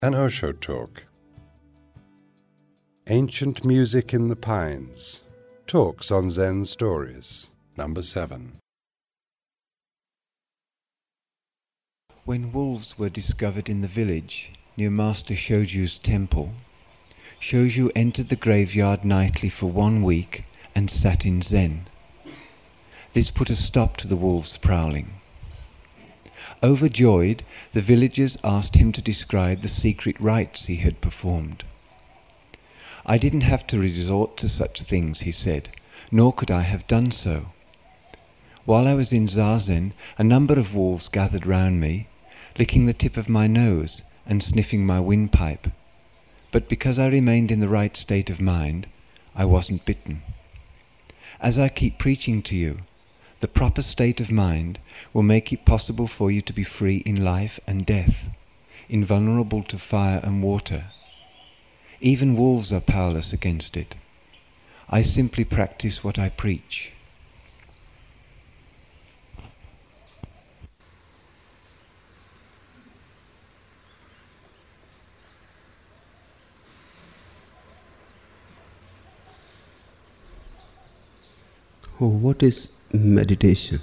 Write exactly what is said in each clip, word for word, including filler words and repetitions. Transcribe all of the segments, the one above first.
An Osho Talk. Ancient Music in the Pines. Talks on Zen Stories. Number seven. When wolves were discovered in the village near Master Shoju's temple, Shoju entered the graveyard nightly for one week and sat in Zen. This put a stop to the wolves' prowling. Overjoyed, the villagers asked him to describe the secret rites he had performed. "I didn't have to resort to such things," he said, "nor could I have done so. While I was in Zazen, a number of wolves gathered round me, licking the tip of my nose and sniffing my windpipe. But because I remained in the right state of mind, I wasn't bitten. As I keep preaching to you, the proper state of mind will make it possible for you to be free in life and death, invulnerable to fire and water. Even wolves are powerless against it. I simply practice what I preach." Oh, what is meditation?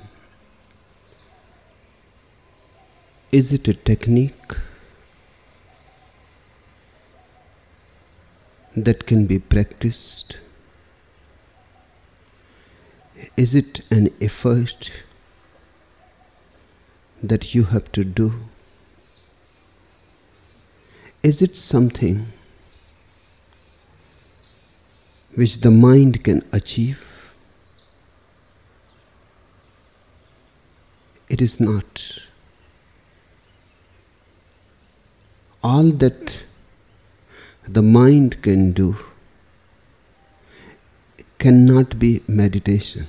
Is it a technique that can be practiced? Is it an effort that you have to do? Is it something which the mind can achieve? It is not. All that the mind can do cannot be meditation.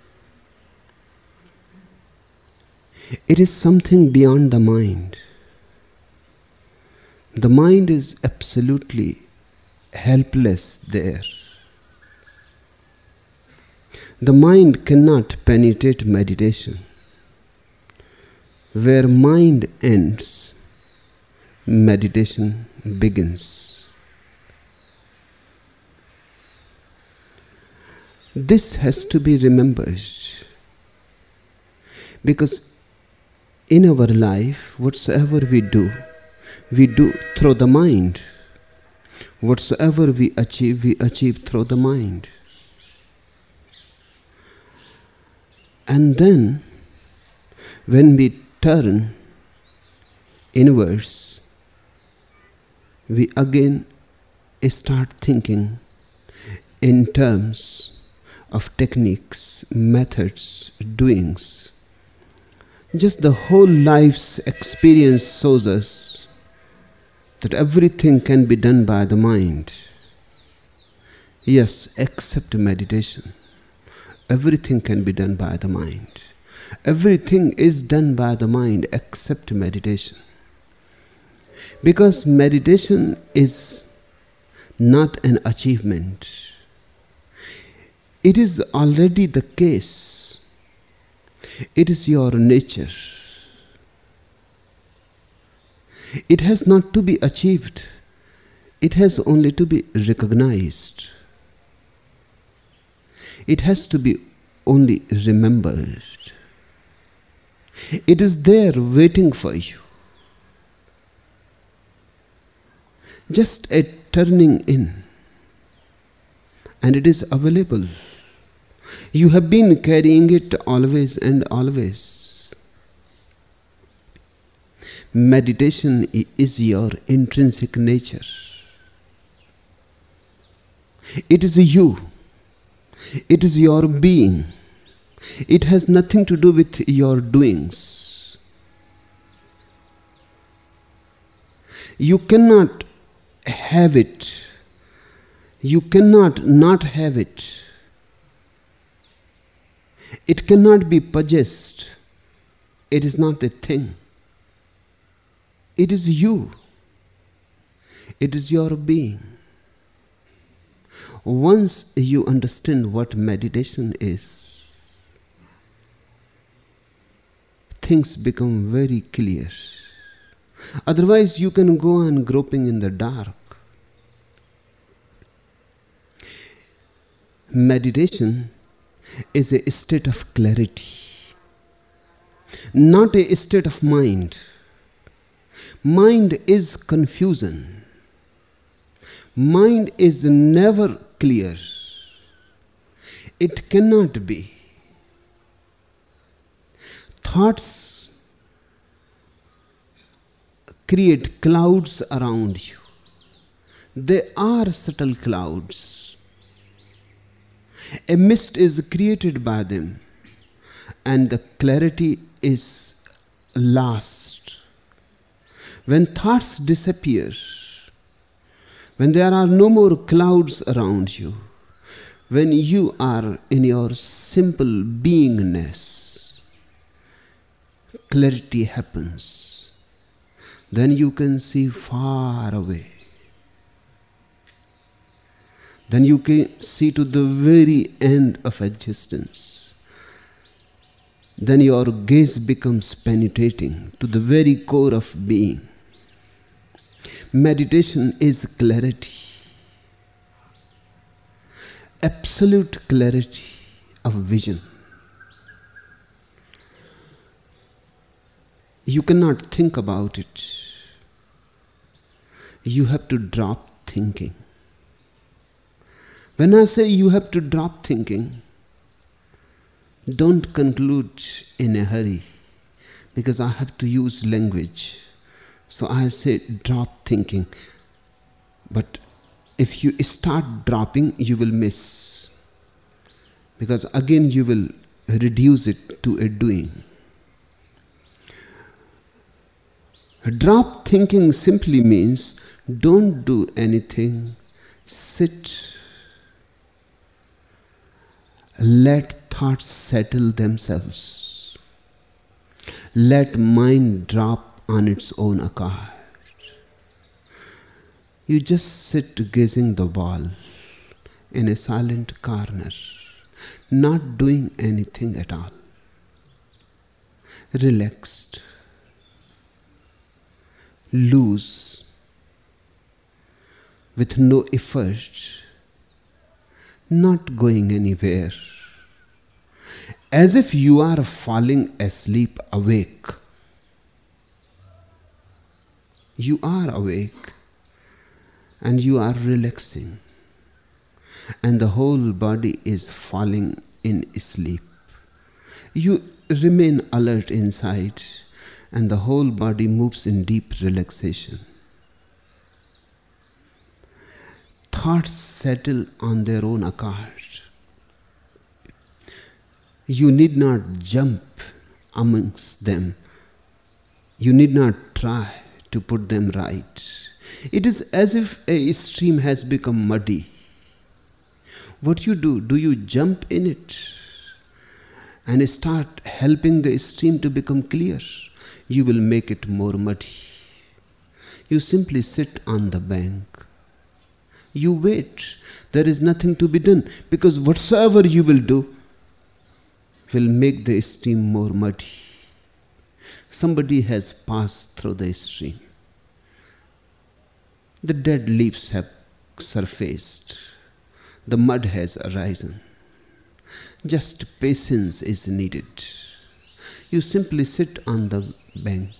It is something beyond the mind. The mind is absolutely helpless there. The mind cannot penetrate meditation. Where mind ends, meditation begins. This has to be remembered, because in our life, whatsoever we do, we do through the mind. Whatsoever we achieve, we achieve through the mind. And then, when we turn inwards, we again start thinking in terms of techniques, methods, doings. Just the whole life's experience shows us that everything can be done by the mind. Yes, except meditation. Everything can be done by the mind. Everything is done by the mind except meditation. Because meditation is not an achievement. It is already the case. It is your nature. It has not to be achieved. It has only to be recognized. It has to be only remembered. It is there waiting for you. Just a turning in, and it is available. You have been carrying it always and always. Meditation is your intrinsic nature. It is you. It is your being. It has nothing to do with your doings. You cannot have it. You cannot not have it. It cannot be possessed. It is not a thing. It is you. It is your being. Once you understand what meditation is, things become very clear. Otherwise, you can go on groping in the dark. Meditation is a state of clarity, not a state of mind. Mind is confusion. Mind is never clear. It cannot be. Thoughts create clouds around you. They are subtle clouds. A mist is created by them, and the clarity is lost. When thoughts disappear, when there are no more clouds around you, when you are in your simple beingness, clarity happens. Then you can see far away. Then you can see to the very end of existence. Then your gaze becomes penetrating to the very core of being. Meditation is clarity, absolute clarity of vision. You cannot think about it. You have to drop thinking. When I say you have to drop thinking, don't conclude in a hurry, because I have to use language. So I say drop thinking. But if you start dropping, you will miss. Because again you will reduce it to a doing. Drop thinking simply means don't do anything. Sit. Let thoughts settle themselves. Let mind drop on its own accord. You just sit gazing the wall in a silent corner, not doing anything at all. Relaxed. Loose. With no effort. Not going anywhere. As if you are falling asleep awake. You are awake and you are relaxing, and the whole body is falling in sleep. You remain alert inside, and the whole body moves in deep relaxation. Thoughts settle on their own accord. You need not jump amongst them. You need not try to put them right. It is as if a stream has become muddy. What you do, do you jump in it and start helping the stream to become clear? You will make it more muddy. You simply sit on the bank. You wait. There is nothing to be done, because whatsoever you will do will make the stream more muddy. Somebody has passed through the stream. The dead leaves have surfaced. The mud has arisen. Just patience is needed. You simply sit on the bank.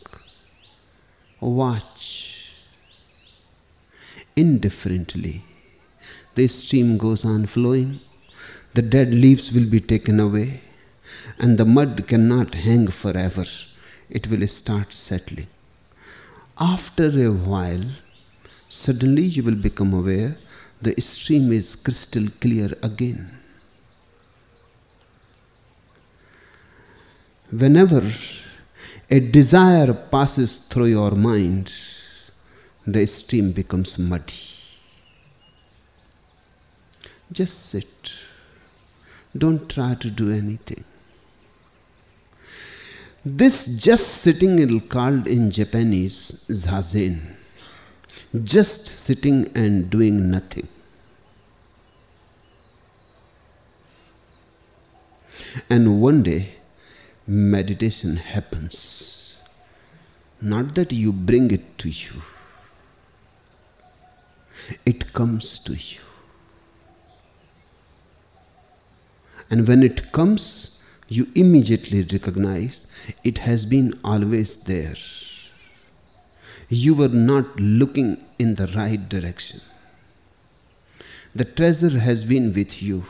Watch. Indifferently. The stream goes on flowing. The dead leaves will be taken away. And the mud cannot hang forever. It will start settling. After a while, suddenly you will become aware the stream is crystal clear again. Whenever a desire passes through your mind, the stream becomes muddy. Just sit. Don't try to do anything. This just sitting is called in Japanese zazen. Just sitting and doing nothing. And one day, meditation happens. Not that you bring it to you. It comes to you. And when it comes, you immediately recognize it has been always there. You were not looking in the right direction. The treasure has been with you,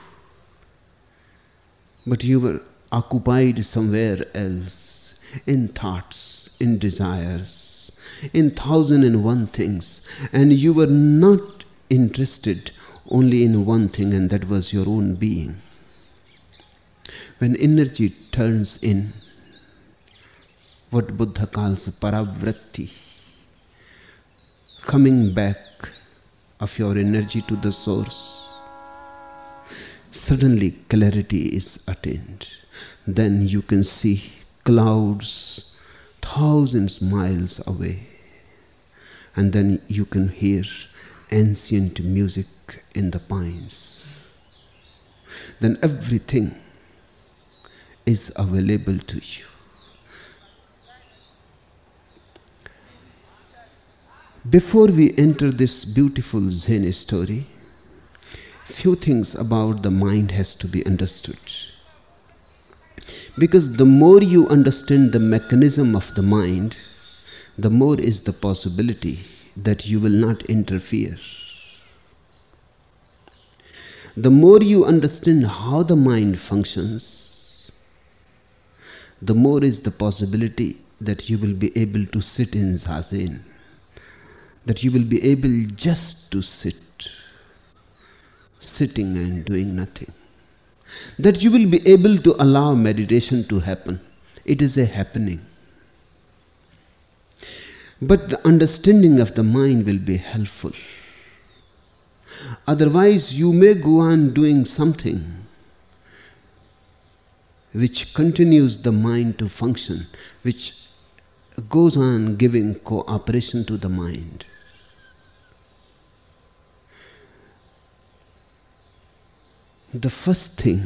but you were occupied somewhere else, in thoughts, in desires, in thousand and one things, and you were not interested only in one thing, and that was your own being. When energy turns in, what Buddha calls paravritti, coming back of your energy to the source, suddenly clarity is attained. Then you can see clouds thousands miles away, and then you can hear ancient music in the pines. Then everything is available to you. Before we enter this beautiful Zen story, few things about the mind has to be understood. Because the more you understand the mechanism of the mind, the more is the possibility that you will not interfere. The more you understand how the mind functions, the more is the possibility that you will be able to sit in Zazen, that you will be able just to sit, sitting and doing nothing, that you will be able to allow meditation to happen. It is a happening. But the understanding of the mind will be helpful. Otherwise, you may go on doing something which continues the mind to function, which goes on giving cooperation to the mind. The first thing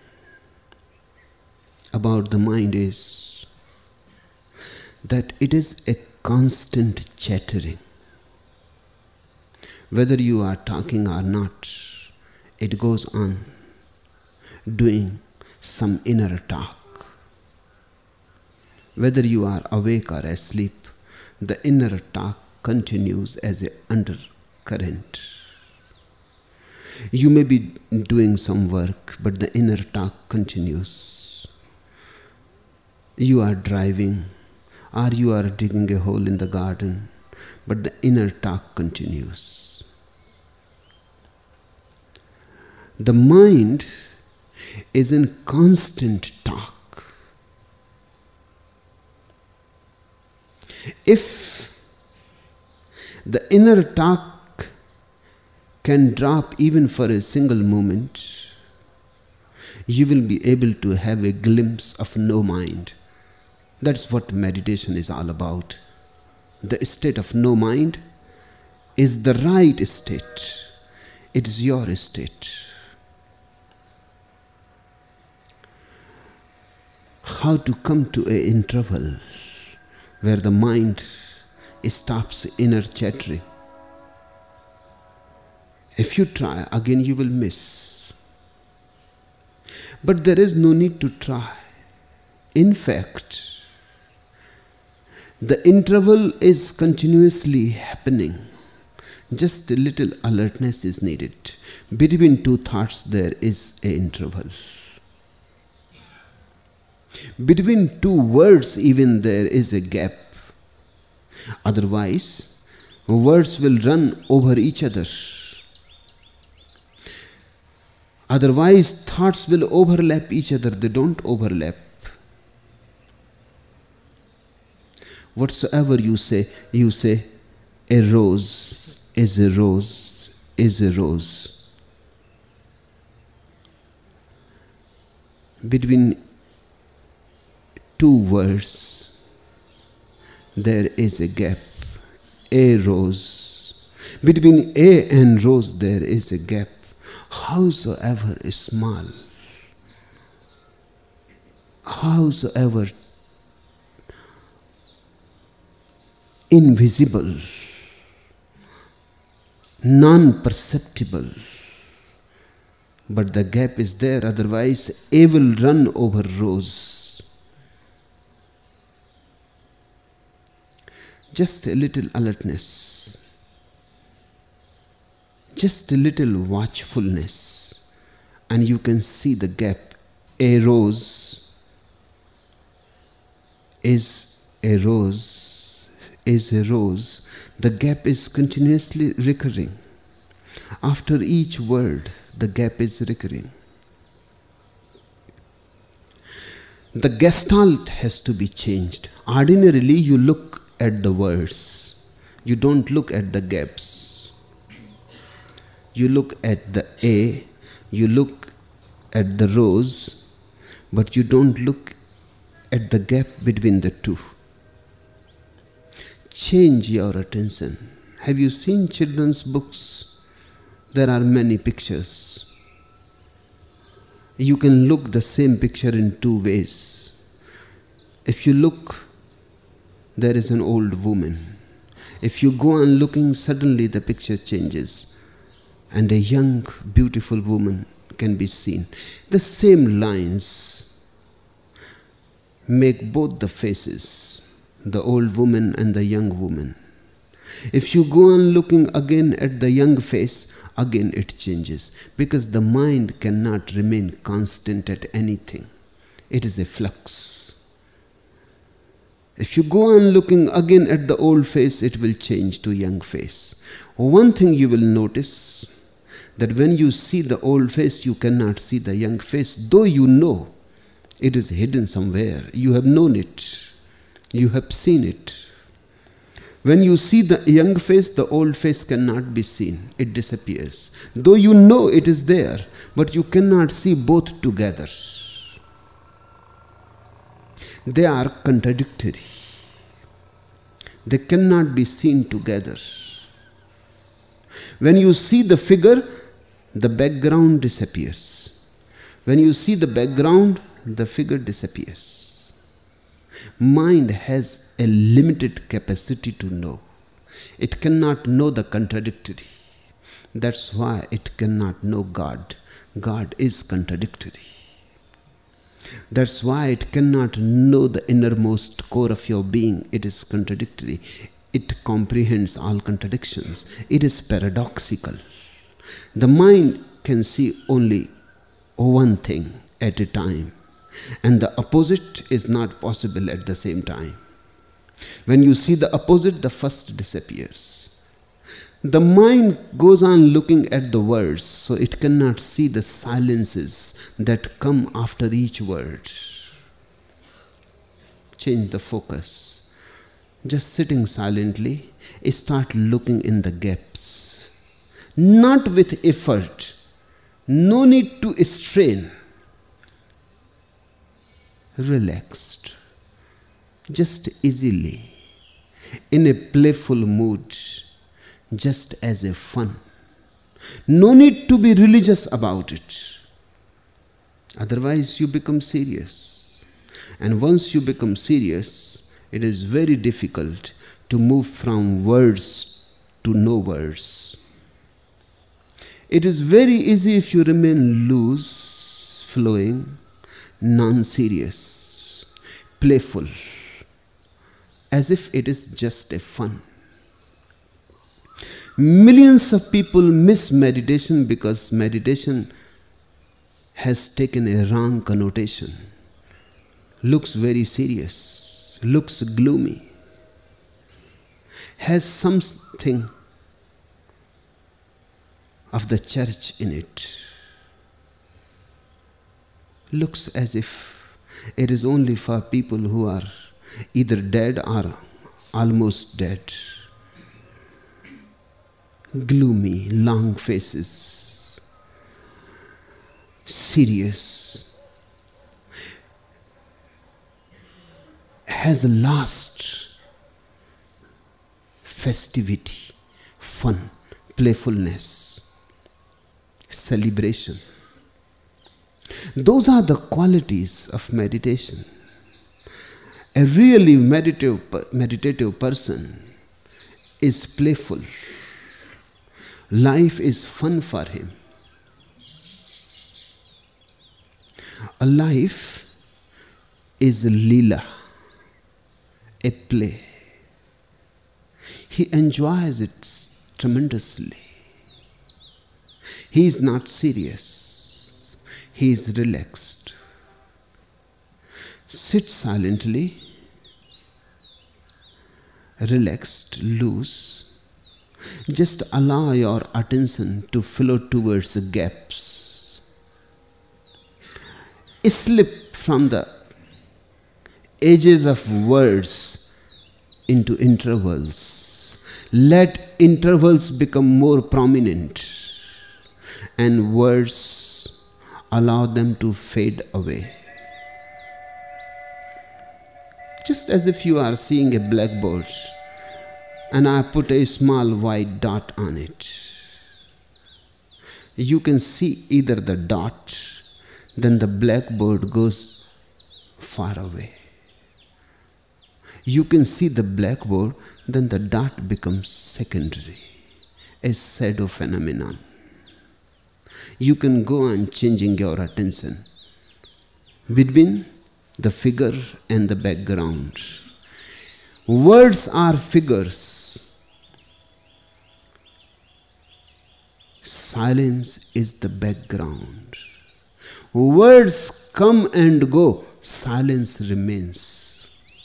about the mind is that it is a constant chattering. Whether you are talking or not, it goes on doing some inner talk. Whether you are awake or asleep, the inner talk continues as an undercurrent. You may be doing some work, but the inner talk continues. You are driving, or you are digging a hole in the garden, but the inner talk continues. The mind is in constant talk. If the inner talk can drop even for a single moment, you will be able to have a glimpse of no mind. That's what meditation is all about. The state of no mind is the right state. It is your state. How to come to an interval where the mind stops inner chattering? If you try, again you will miss. But there is no need to try. In fact, the interval is continuously happening. Just a little alertness is needed. Between two thoughts there is an interval. Between two words even there is a gap. Otherwise, words will run over each other. Otherwise, thoughts will overlap each other. They don't overlap. Whatsoever you say, you say, a rose is a rose is a rose. Between two words, there is a gap. A rose. Between a and rose, there is a gap. Howsoever small, howsoever invisible, non-perceptible. But the gap is there, otherwise A will run over rose. Just a little alertness, just a little watchfulness, and you can see the gap. A rose is a rose, is a rose. The gap is continuously recurring. After each word, the gap is recurring. The gestalt has to be changed. Ordinarily, you look at the words. You don't look at the gaps. You look at the A, you look at the rose, but you don't look at the gap between the two. Change your attention. Have you seen children's books? There are many pictures. You can look the same picture in two ways. If you look, there is an old woman. If you go on looking, suddenly the picture changes, and a young, beautiful woman can be seen. The same lines make both the faces, the old woman and the young woman. If you go on looking again at the young face, again it changes, because the mind cannot remain constant at anything. It is a flux. If you go on looking again at the old face, it will change to young face. One thing you will notice, that when you see the old face, you cannot see the young face, though you know it is hidden somewhere. You have known it. You have seen it. When you see the young face, the old face cannot be seen. It disappears. Though you know it is there, but you cannot see both together. They are contradictory. They cannot be seen together. When you see the figure, the background disappears. When you see the background, the figure disappears. Mind has a limited capacity to know. It cannot know the contradictory. That's why it cannot know God. God is contradictory. That's why it cannot know the innermost core of your being. It is contradictory. It comprehends all contradictions. It is paradoxical. The mind can see only one thing at a time, and the opposite is not possible at the same time. When you see the opposite, the first disappears. The mind goes on looking at the words, so it cannot see the silences that come after each word. Change the focus. Just sitting silently, start looking in the gaps. Not with effort. No need to strain. Relaxed. Just easily. In a playful mood. Just as a fun. No need to be religious about it. Otherwise you become serious. And once you become serious, it is very difficult to move from words to no words. It is very easy if you remain loose, flowing, non-serious, playful, as if it is just a fun. Millions of people miss meditation because meditation has taken a wrong connotation. Looks very serious, looks gloomy, has something of the church in it. Looks as if it is only for people who are either dead or almost dead. Gloomy, long faces, serious, has lost festivity, fun, playfulness, celebration. Those are the qualities of meditation. A really meditative, meditative person is playful. Life is fun for him. A life is a leela, a play. He enjoys it tremendously. He is not serious. He is relaxed. Sit silently, relaxed, loose. Just allow your attention to flow towards the gaps. Slip from the edges of words into intervals. Let intervals become more prominent, and words, allow them to fade away. Just as if you are seeing a blackboard and I put a small white dot on it. You can see either the dot, then the blackboard goes far away. You can see the blackboard, then the dot becomes secondary, a shadow phenomenon. You can go on changing your attention between the figure and the background. Words are figures. Silence is the background. Words come and go, silence remains.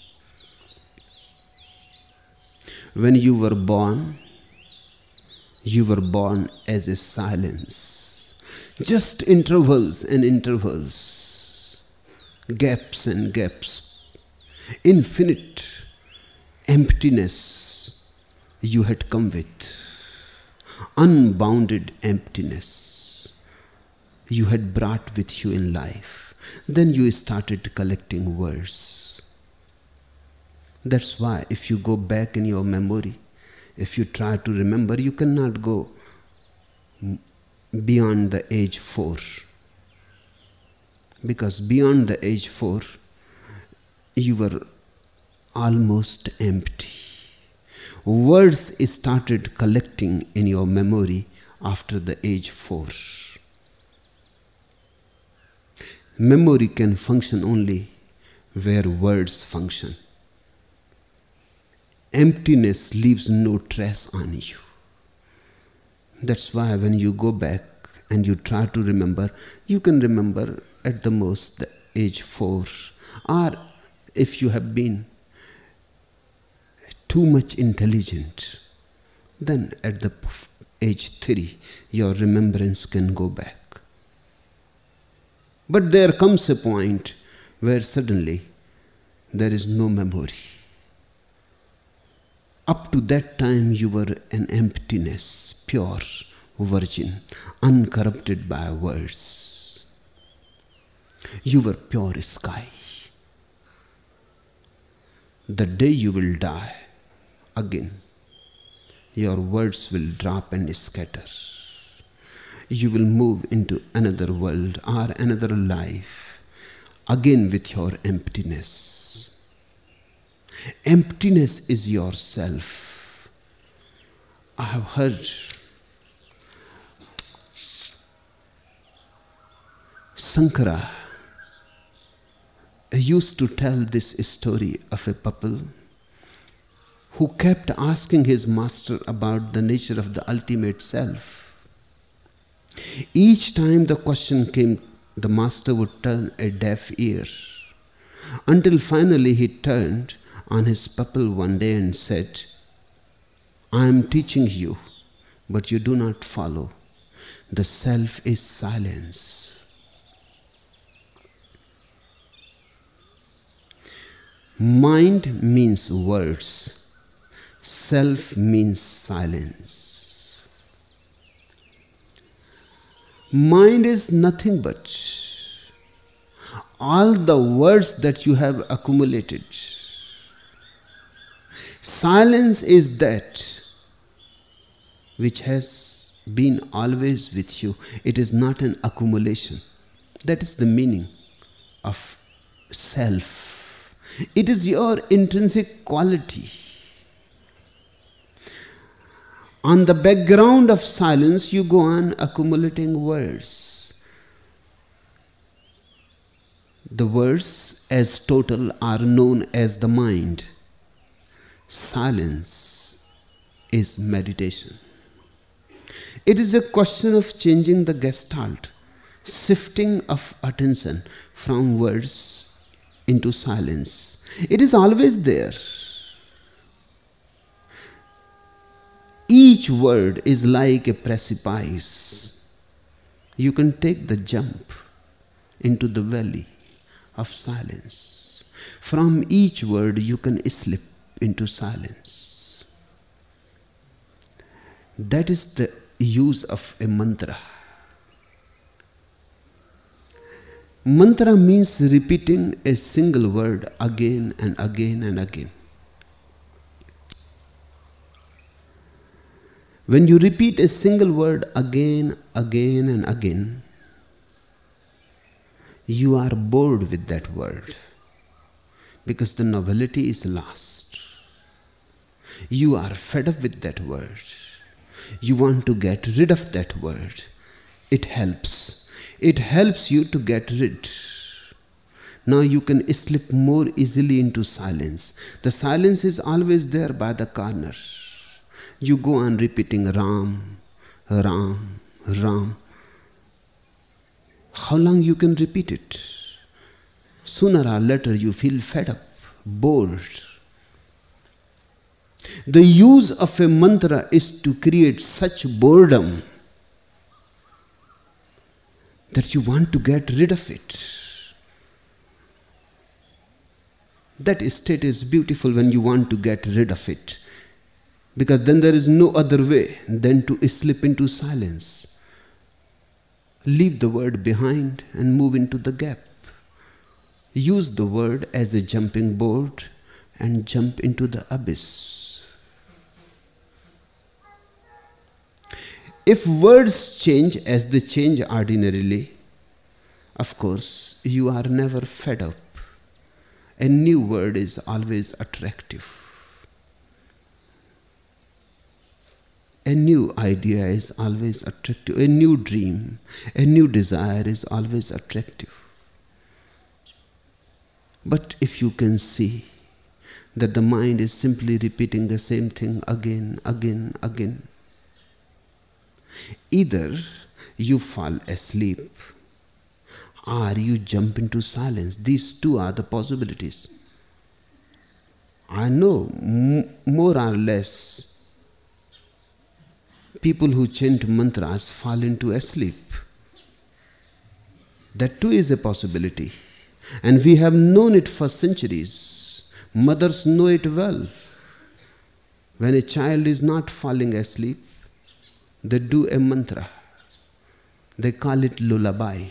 When you were born, you were born as a silence. Just intervals and intervals, gaps and gaps, infinite emptiness you had come with, unbounded emptiness you had brought with you in life. Then you started collecting words. That's why if you go back in your memory, if you try to remember, you cannot go beyond the age four. Because beyond the age four, you were almost empty. Words started collecting in your memory after the age four. Memory can function only where words function. Emptiness leaves no trace on you. That's why when you go back and you try to remember, you can remember at the most the age four. Or if you have been too much intelligent, then at the age three, your remembrance can go back. But there comes a point where suddenly there is no memory. Up to that time you were an emptiness, pure, virgin, uncorrupted by words. You were pure sky. The day you will die, again, your words will drop and scatter. You will move into another world or another life, again with your emptiness. Emptiness is yourself. I have heard Sankara used to tell this story of a couple who kept asking his master about the nature of the ultimate self. Each time the question came, the master would turn a deaf ear, until finally he turned on his pupil one day and said, I am teaching you, but you do not follow. The self is silence. Mind means words. Self means silence. Mind is nothing but all the words that you have accumulated. Silence is that which has been always with you. It is not an accumulation. That is the meaning of self. It is your intrinsic quality. On the background of silence, you go on accumulating words. The words as total are known as the mind. Silence is meditation. It is a question of changing the gestalt, shifting of attention from words into silence. It is always there. Each word is like a precipice. You can take the jump into the valley of silence. From each word you can slip into silence. That is the use of a mantra. Mantra means repeating a single word again and again and again. When you repeat a single word again, again and again, you are bored with that word because the novelty is lost. You are fed up with that word. You want to get rid of that word. It helps. It helps you to get rid. Now you can slip more easily into silence. The silence is always there by the corner. You go on repeating Ram, Ram, Ram. How long you can repeat it? Sooner or later you feel fed up, bored. The use of a mantra is to create such boredom that you want to get rid of it. That state is beautiful when you want to get rid of it. Because then there is no other way than to slip into silence. Leave the word behind and move into the gap. Use the word as a jumping board and jump into the abyss. If words change as they change ordinarily, of course, you are never fed up. A new word is always attractive. A new idea is always attractive. A new dream, a new desire is always attractive. But if you can see that the mind is simply repeating the same thing again, again, again, either you fall asleep or you jump into silence. These two are the possibilities. I know m- more or less people who chant mantras fall into sleep. That too is a possibility. And we have known it for centuries. Mothers know it well. When a child is not falling asleep, they do a mantra. They call it lullaby.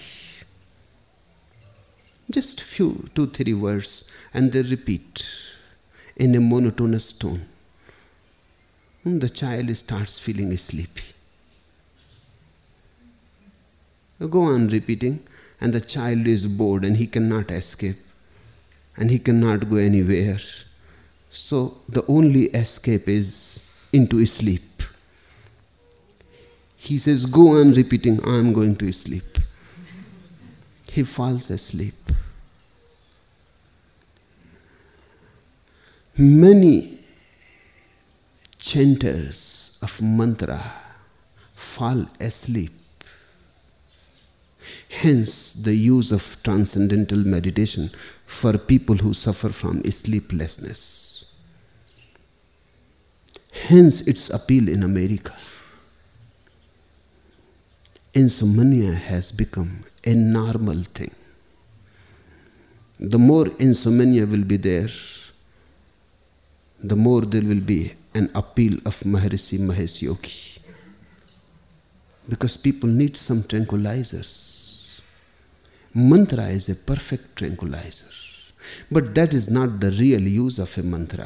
Just few, two, three words, and they repeat in a monotonous tone. And the child starts feeling sleepy. You go on repeating, and the child is bored and he cannot escape, and he cannot go anywhere. So the only escape is into sleep. He says, go on repeating, I am going to sleep. He falls asleep. Many chanters of mantra fall asleep. Hence the use of transcendental meditation for people who suffer from sleeplessness. Hence its appeal in America. Insomnia has become a normal thing. The more insomnia will be there, the more there will be an appeal of Maharishi Mahesh Yogi. Because people need some tranquilizers. Mantra is a perfect tranquilizer. But that is not the real use of a mantra.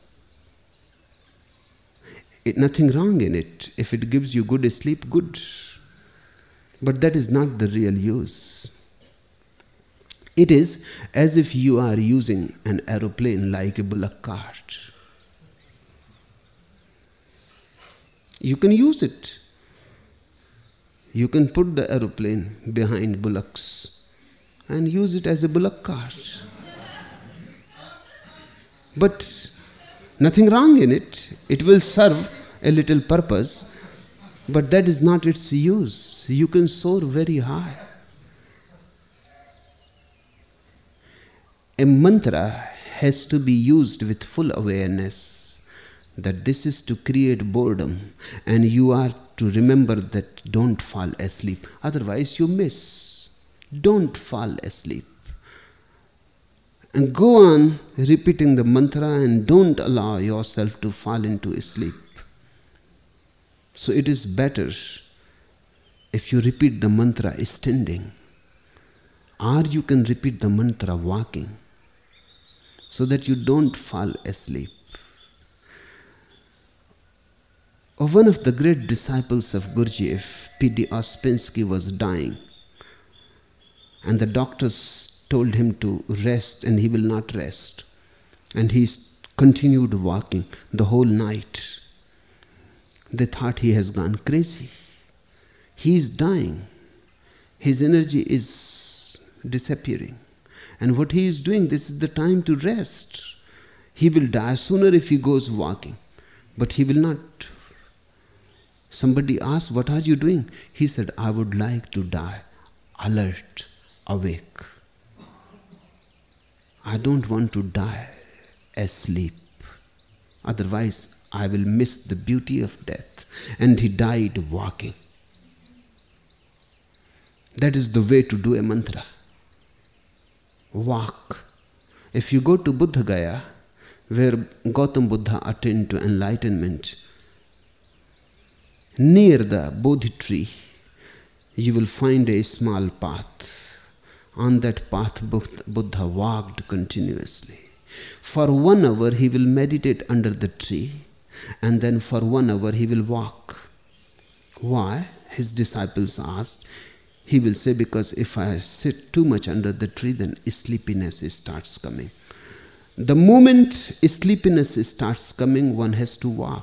It, nothing wrong in it. If it gives you good sleep, good. But that is not the real use. It is as if you are using an aeroplane like a bullock cart. You can use it. You can put the aeroplane behind bullocks and use it as a bullock cart. But nothing wrong in it. It will serve a little purpose, but that is not its use. You can soar very high. A mantra has to be used with full awareness that this is to create boredom, and you are to remember that don't fall asleep. Otherwise you miss. Don't fall asleep. And go on repeating the mantra and don't allow yourself to fall into sleep. So it is better if you repeat the mantra standing, or you can repeat the mantra walking, so that you don't fall asleep. One of the great disciples of Gurdjieff, P D Ouspensky, was dying, and the doctors told him to rest, and he will not rest. And he continued walking the whole night. They thought he has gone crazy. He is dying. His energy is disappearing. And what he is doing, this is the time to rest. He will die sooner if he goes walking, but he will not. Somebody asked, what are you doing? He said, I would like to die alert, awake. I don't want to die asleep. Otherwise, I will miss the beauty of death. And he died walking. That is the way to do a mantra. Walk. If you go to Buddha Gaya, where Gautam Buddha attained to enlightenment, near the Bodhi tree, you will find a small path. On that path, Buddha walked continuously. For one hour, he will meditate under the tree, and then for one hour, he will walk. Why? His disciples asked. He will say, because if I sit too much under the tree, then sleepiness starts coming. The moment sleepiness starts coming, one has to walk.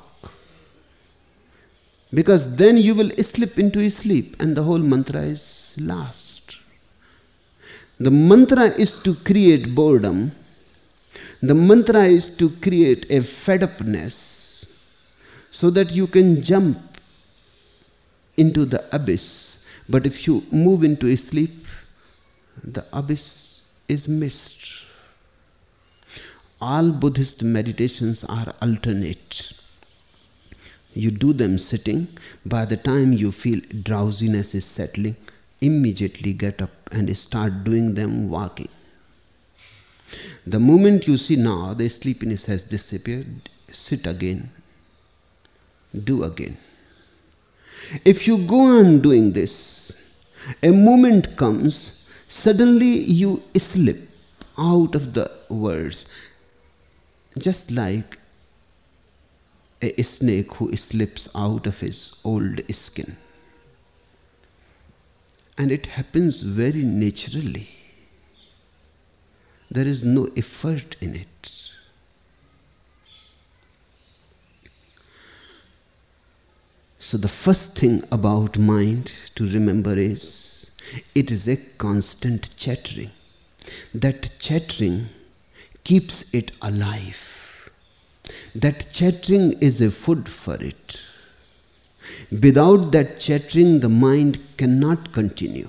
Because then you will slip into sleep, and the whole mantra is lost. The mantra is to create boredom. The mantra is to create a fed-upness so that you can jump into the abyss. But if you move into sleep, the abyss is missed. All Buddhist meditations are alternate. You do them sitting. By the time you feel drowsiness is settling, immediately get up and start doing them walking. The moment you see now the sleepiness has disappeared, sit again, do again. If you go on doing this, a moment comes, suddenly you slip out of the words, just like a snake who slips out of his old skin. And it happens very naturally. There is no effort in it. So the first thing about mind to remember is, it is a constant chattering. That chattering keeps it alive. That chattering is a food for it. Without that chattering, the mind cannot continue.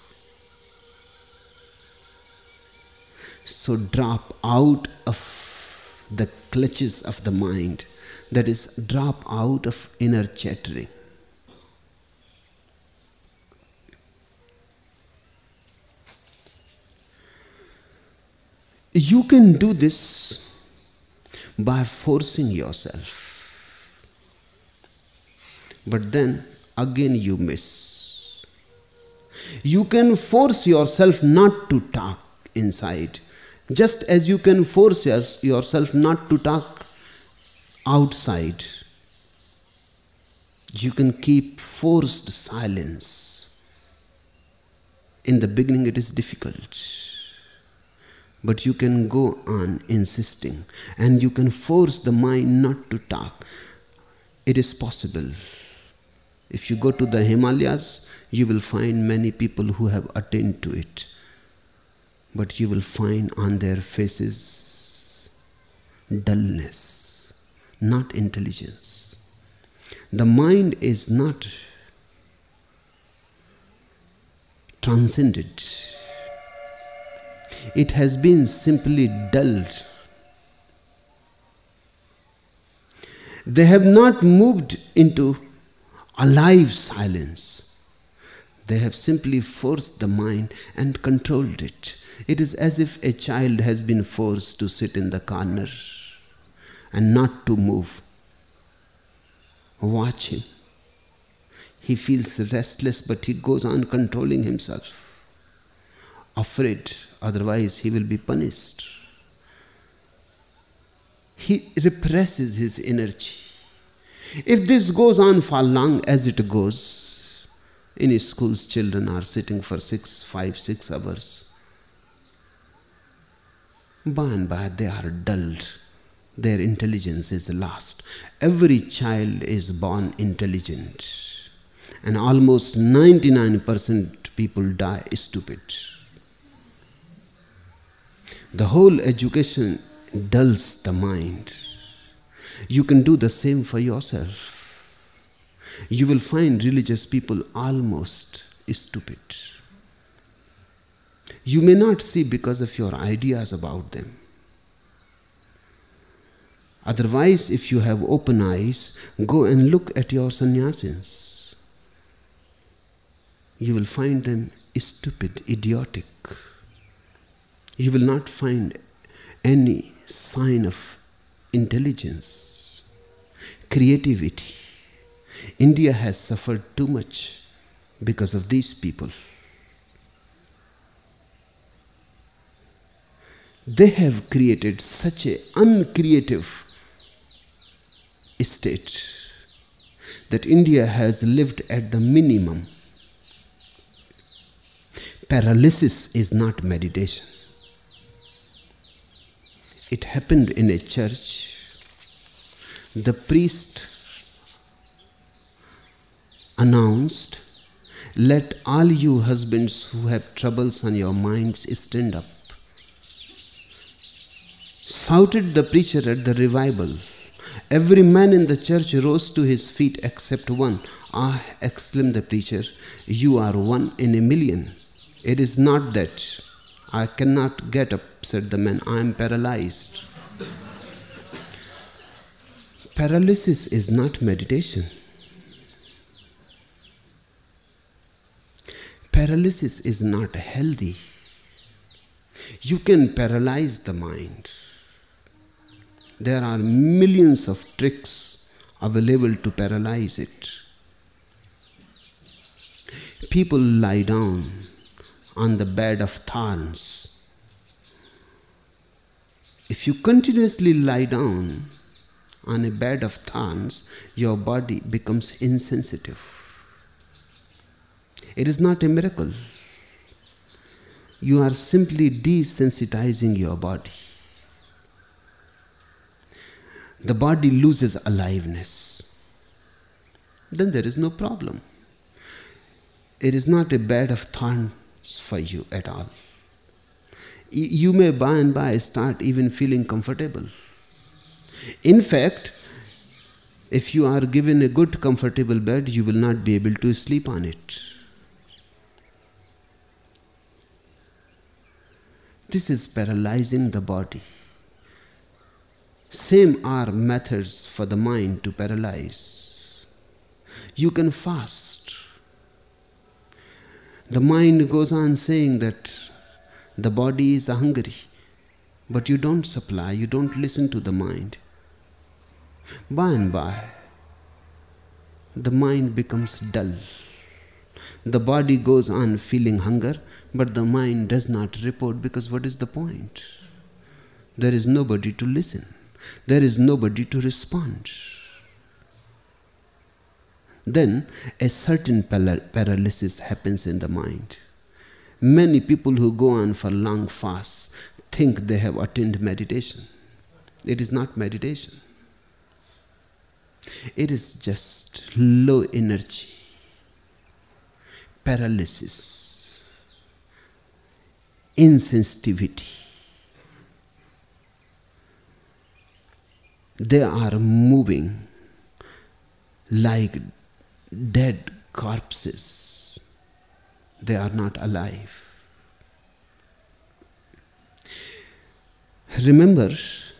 So drop out of the clutches of the mind. That is, drop out of inner chattering. You can do this by forcing yourself. But then again you miss. You can force yourself not to talk inside, just as you can force yourself not to talk outside. You can keep forced silence. In the beginning it is difficult, but you can go on insisting, and you can force the mind not to talk. It is possible. If you go to the Himalayas, you will find many people who have attained to it. But you will find on their faces dullness, not intelligence. The mind is not transcended. It has been simply dulled. They have not moved into alive silence. They have simply forced the mind and controlled it. It is as if a child has been forced to sit in the corner and not to move. Watch him. He feels restless, but he goes on controlling himself, afraid, otherwise he will be punished. He represses his energy. If this goes on for long as it goes, in his schools children are sitting for six, five, six hours. By and by they are dulled. Their intelligence is lost. Every child is born intelligent. And almost ninety-nine percent people die stupid. The whole education dulls the mind. You can do the same for yourself. You will find religious people almost stupid. You may not see because of your ideas about them. Otherwise, if you have open eyes, go and look at your sannyasins. You will find them stupid, idiotic. You will not find any sign of intelligence, creativity. India has suffered too much because of these people. They have created such an uncreative state that India has lived at the minimum. Paralysis is not meditation. It happened in a church. The priest announced, "Let all you husbands who have troubles on your minds stand up." Shouted the preacher at the revival. Every man in the church rose to his feet except one. "Ah," exclaimed the preacher, "you are one in a million." "It is not that. I cannot get up," said the man. "I am paralyzed." Paralysis is not meditation. Paralysis is not healthy. You can paralyze the mind. There are millions of tricks available to paralyze it. People lie down on the bed of thorns. If you continuously lie down on a bed of thorns, your body becomes insensitive. It is not a miracle. You are simply desensitizing your body. The body loses aliveness. Then there is no problem. It is not a bed of thorns for you at all. You may by and by start even feeling comfortable. In fact, if you are given a good comfortable bed, you will not be able to sleep on it. This is paralyzing the body. Same are methods for the mind to paralyze. You can fast. The mind goes on saying that the body is hungry, but you don't supply, you don't listen to the mind. By and by, the mind becomes dull. The body goes on feeling hunger, but the mind does not report, because what is the point? There is nobody to listen. There is nobody to respond. Then a certain paralysis happens in the mind. Many people who go on for long fasts think they have attained meditation. It is not meditation. It is just low energy, paralysis, insensitivity. They are moving like dead corpses. They are not alive. Remember,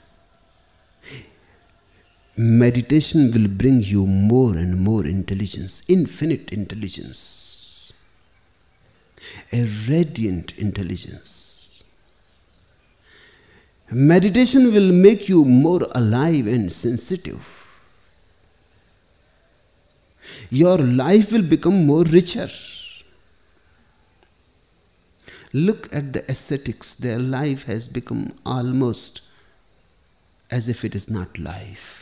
meditation will bring you more and more intelligence, infinite intelligence, a radiant intelligence. Meditation will make you more alive and sensitive. Your life will become more richer. Look at the ascetics. Their life has become almost as if it is not life.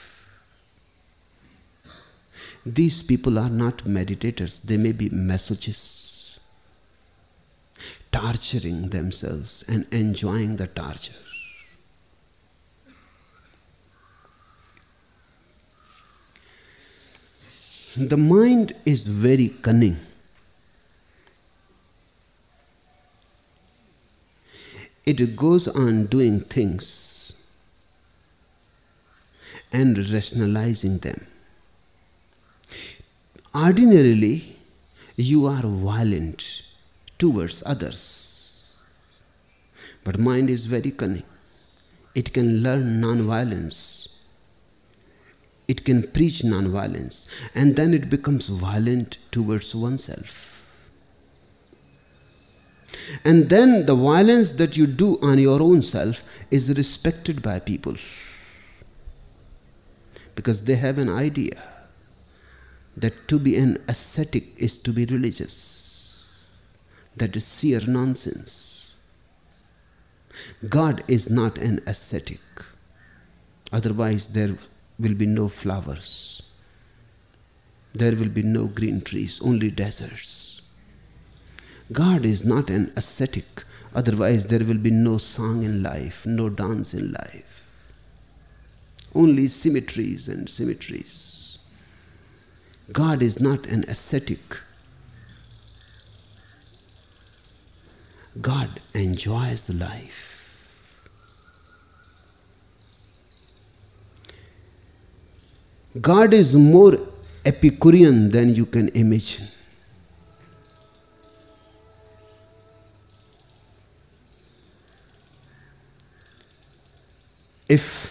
These people are not meditators. They may be masochists, torturing themselves and enjoying the torture. The mind is very cunning. It goes on doing things and rationalizing them. Ordinarily, you are violent towards others. But mind is very cunning. It can learn non-violence. It can preach non-violence. And then it becomes violent towards oneself. And then the violence that you do on your own self is respected by people. Because they have an idea that to be an ascetic is to be religious. That is sheer nonsense. God is not an ascetic. Otherwise there will be no flowers. There will be no green trees, only deserts. God is not an ascetic. Otherwise there will be no song in life, no dance in life. Only symmetries and symmetries. God is not an ascetic. God enjoys life. God is more Epicurean than you can imagine. If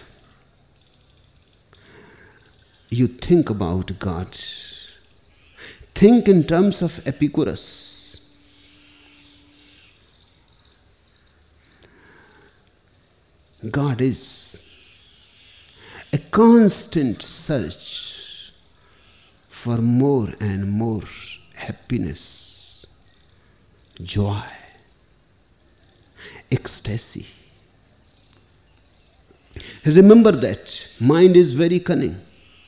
you think about God, think in terms of Epicurus. God is a constant search for more and more happiness, joy, ecstasy. Remember that mind is very cunning.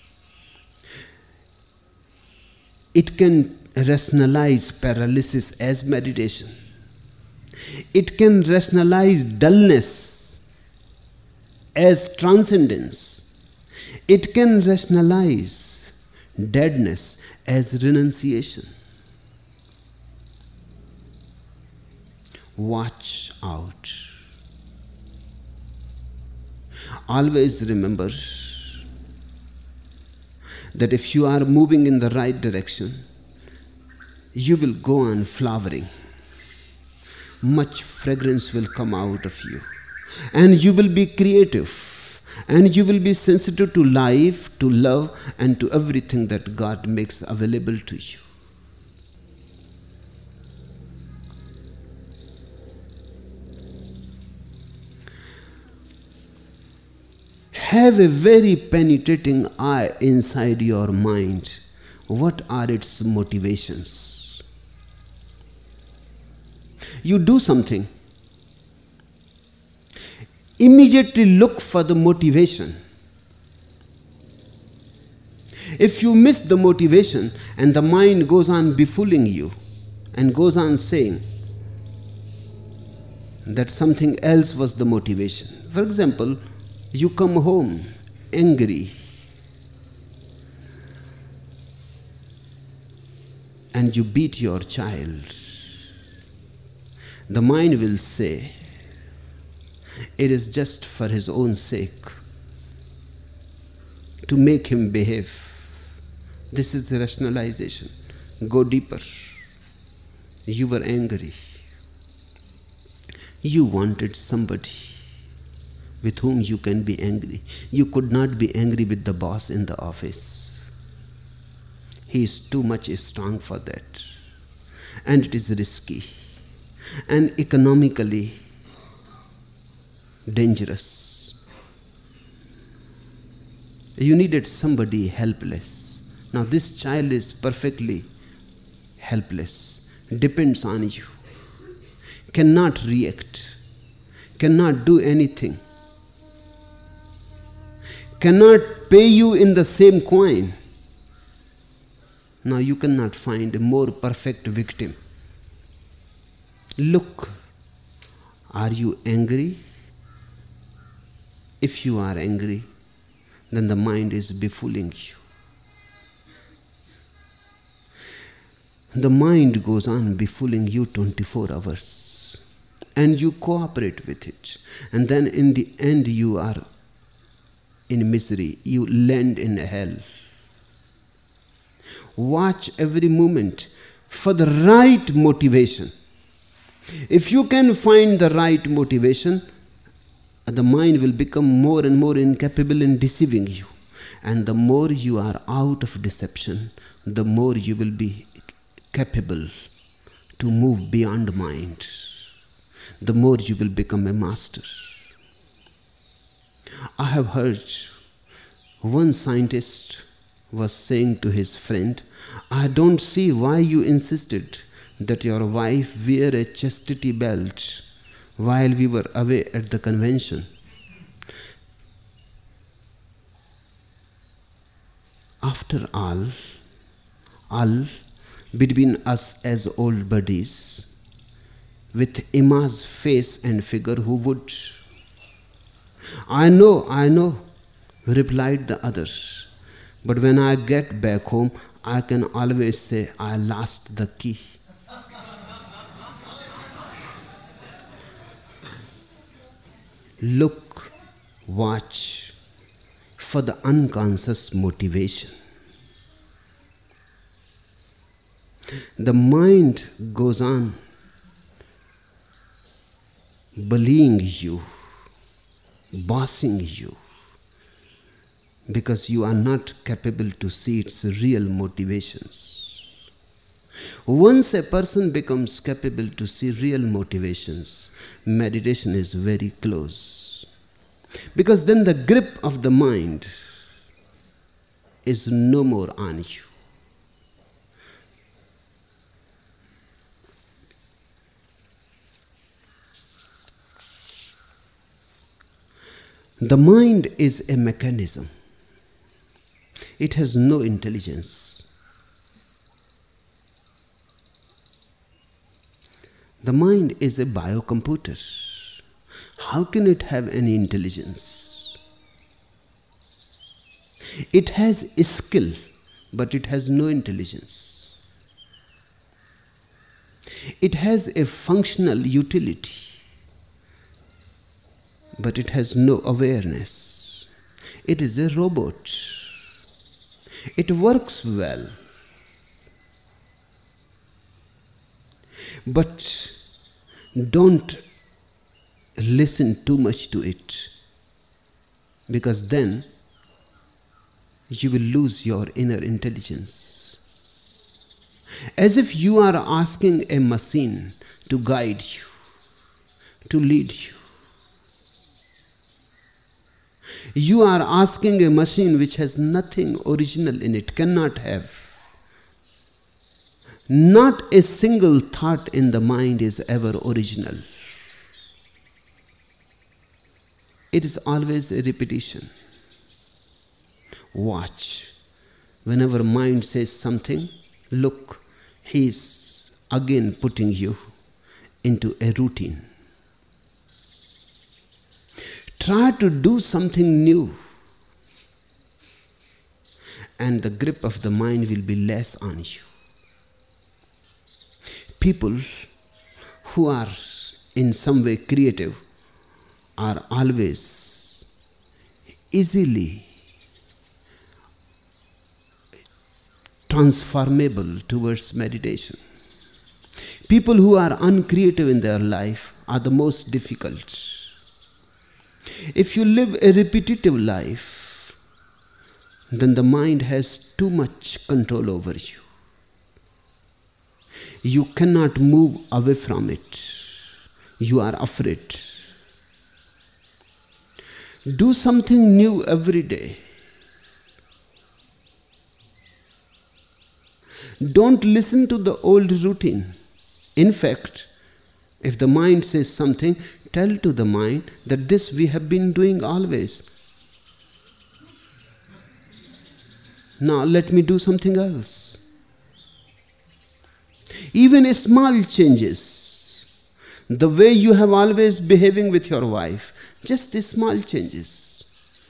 It can rationalize paralysis as meditation. It can rationalize dullness as transcendence. It can rationalize deadness as renunciation. Watch out. Always remember that if you are moving in the right direction, you will go on flowering. Much fragrance will come out of you. And you will be creative. And you will be sensitive to life, to love, and to everything that God makes available to you. Have a very penetrating eye inside your mind. What are its motivations? You do something. Immediately look for the motivation. If you miss the motivation and the mind goes on befooling you and goes on saying that something else was the motivation. For example, you come home angry and you beat your child, the mind will say, it is just for his own sake, to make him behave. This is rationalization. Go deeper. You were angry. You wanted somebody with whom you can be angry. You could not be angry with the boss in the office. He is too much strong for that. And it is risky and economically dangerous. You needed somebody helpless. Now this child is perfectly helpless, depends on you, cannot react, cannot do anything, cannot pay you in the same coin. Now you cannot find a more perfect victim. Look, are you angry? If you are angry, then the mind is befooling you. The mind goes on befooling you twenty-four hours, and you cooperate with it, and then in the end you are in misery, you land in hell. Watch every moment for the right motivation. If you can find the right motivation, the mind will become more and more incapable in deceiving you. And the more you are out of deception, the more you will be capable to move beyond mind. The more you will become a master. I have heard one scientist was saying to his friend, I don't see why you insisted that your wife wear a chastity belt while we were away at the convention. After all, all between us as old buddies, with Emma's face and figure, who would? I know, I know, replied the other. But when I get back home, I can always say I lost the key. Look, watch for the unconscious motivation. The mind goes on bullying you, bossing you, because you are not capable to see its real motivations. Once a person becomes capable to see real motivations, meditation is very close. Because then the grip of the mind is no more on you. The mind is a mechanism. It has no intelligence. The mind is a biocomputer. How can it have any intelligence? It has a skill, but it has no intelligence. It has a functional utility, but it has no awareness. It is a robot. It works well, but don't listen too much to it, because then you will lose your inner intelligence. As if you are asking a machine to guide you, to lead you. You are asking a machine which has nothing original in it, cannot have. Not a single thought in the mind is ever original. It is always a repetition. Watch. Whenever mind says something, look, he is again putting you into a routine. Try to do something new, and the grip of the mind will be less on you. People who are in some way creative are always easily transformable towards meditation. People who are uncreative in their life are the most difficult. If you live a repetitive life, then the mind has too much control over you. You cannot move away from it. You are afraid. Do something new every day. Don't listen to the old routine. In fact, if the mind says something, tell to the mind that this we have been doing always. Now let me do something else. Even small changes, the way you have always behaving with your wife, just small changes.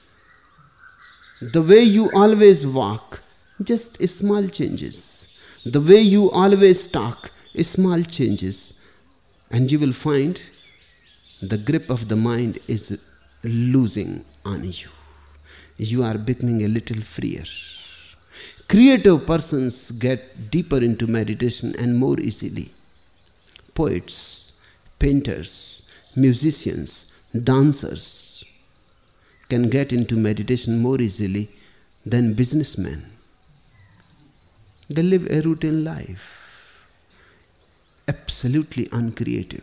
The way you always walk, just small changes. The way you always talk, small changes. And you will find the grip of the mind is losing on you. You are becoming a little freer. Creative persons get deeper into meditation and more easily. Poets, painters, musicians, dancers can get into meditation more easily than businessmen. They live a routine life, absolutely uncreative.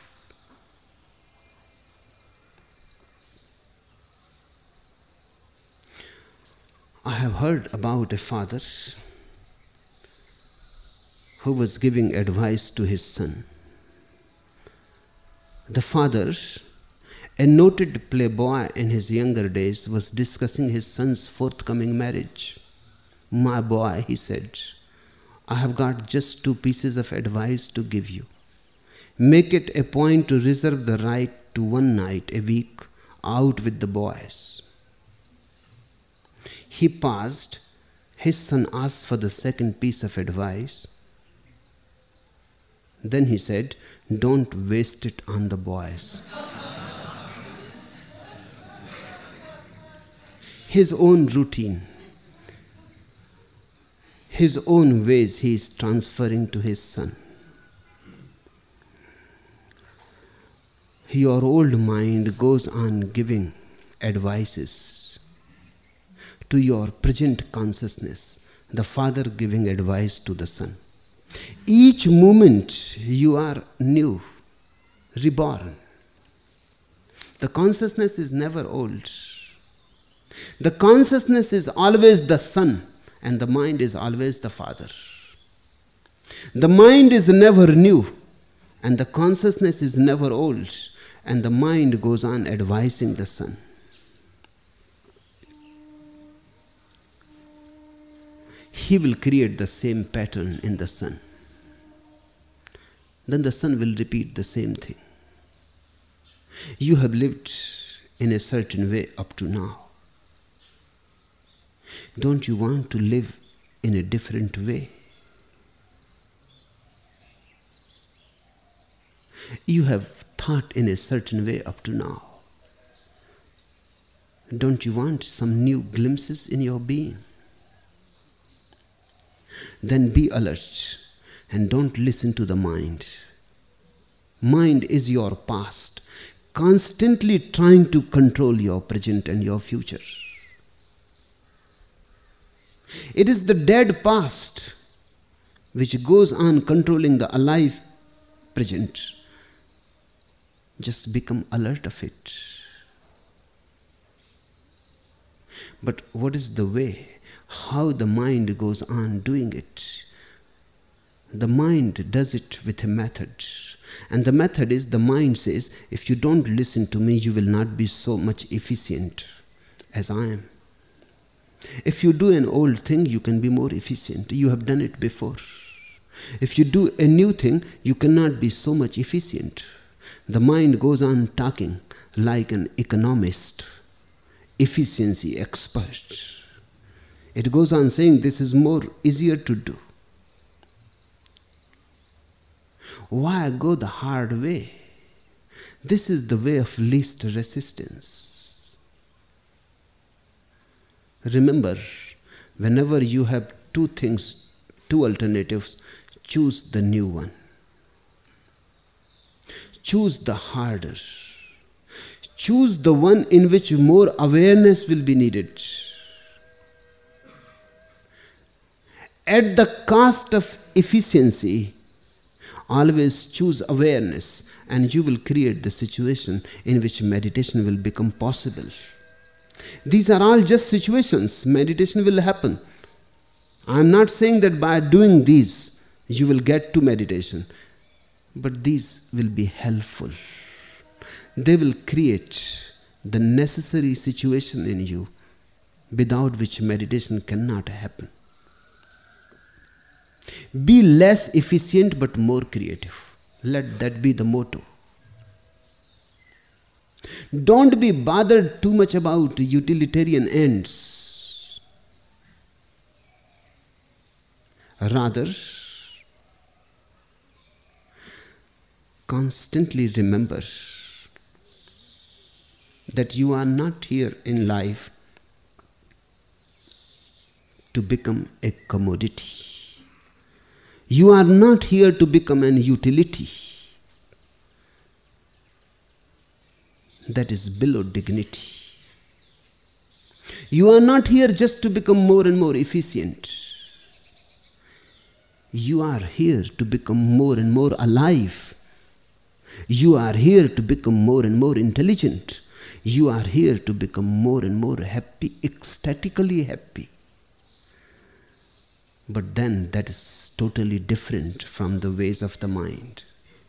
I have heard about a father who was giving advice to his son. The father, a noted playboy in his younger days, was discussing his son's forthcoming marriage. "My boy," he said, "I have got just two pieces of advice to give you. Make it a point to reserve the right to one night a week out with the boys." He paused. His son asked for the second piece of advice. Then he said, "Don't waste it on the boys." His own routine, his own ways he is transferring to his son. Your old mind goes on giving advices to your present consciousness, the father giving advice to the son. Each moment you are new, reborn. The consciousness is never old. The consciousness is always the son, and the mind is always the father. The mind is never new, and the consciousness is never old, and the mind goes on advising the son. He will create the same pattern in the son. Then the son will repeat the same thing. You have lived in a certain way up to now. Don't you want to live in a different way? You have thought in a certain way up to now. Don't you want some new glimpses in your being? Then be alert and don't listen to the mind. Mind is your past, constantly trying to control your present and your future. It is the dead past which goes on controlling the alive present. Just become alert of it. But what is the way? How the mind goes on doing it? The mind does it with a method. And the method is, the mind says, if you don't listen to me, you will not be so much efficient as I am. If you do an old thing, you can be more efficient. You have done it before. If you do a new thing, you cannot be so much efficient. The mind goes on talking like an economist, efficiency expert. It goes on saying this is more easier to do. Why go the hard way? This is the way of least resistance. Remember, whenever you have two things, two alternatives, choose the new one. Choose the harder. Choose the one in which more awareness will be needed. At the cost of efficiency, always choose awareness, and you will create the situation in which meditation will become possible. These are all just situations. Meditation will happen. I am not saying that by doing these you will get to meditation, but these will be helpful. They will create the necessary situation in you without which meditation cannot happen. Be less efficient but more creative. Let that be the motto. Don't be bothered too much about utilitarian ends. Rather, constantly remember that you are not here in life to become a commodity. You are not here to become an utility. That is below dignity. You are not here just to become more and more efficient. You are here to become more and more alive. You are here to become more and more intelligent. You are here to become more and more happy, ecstatically happy. But then that is totally different from the ways of the mind.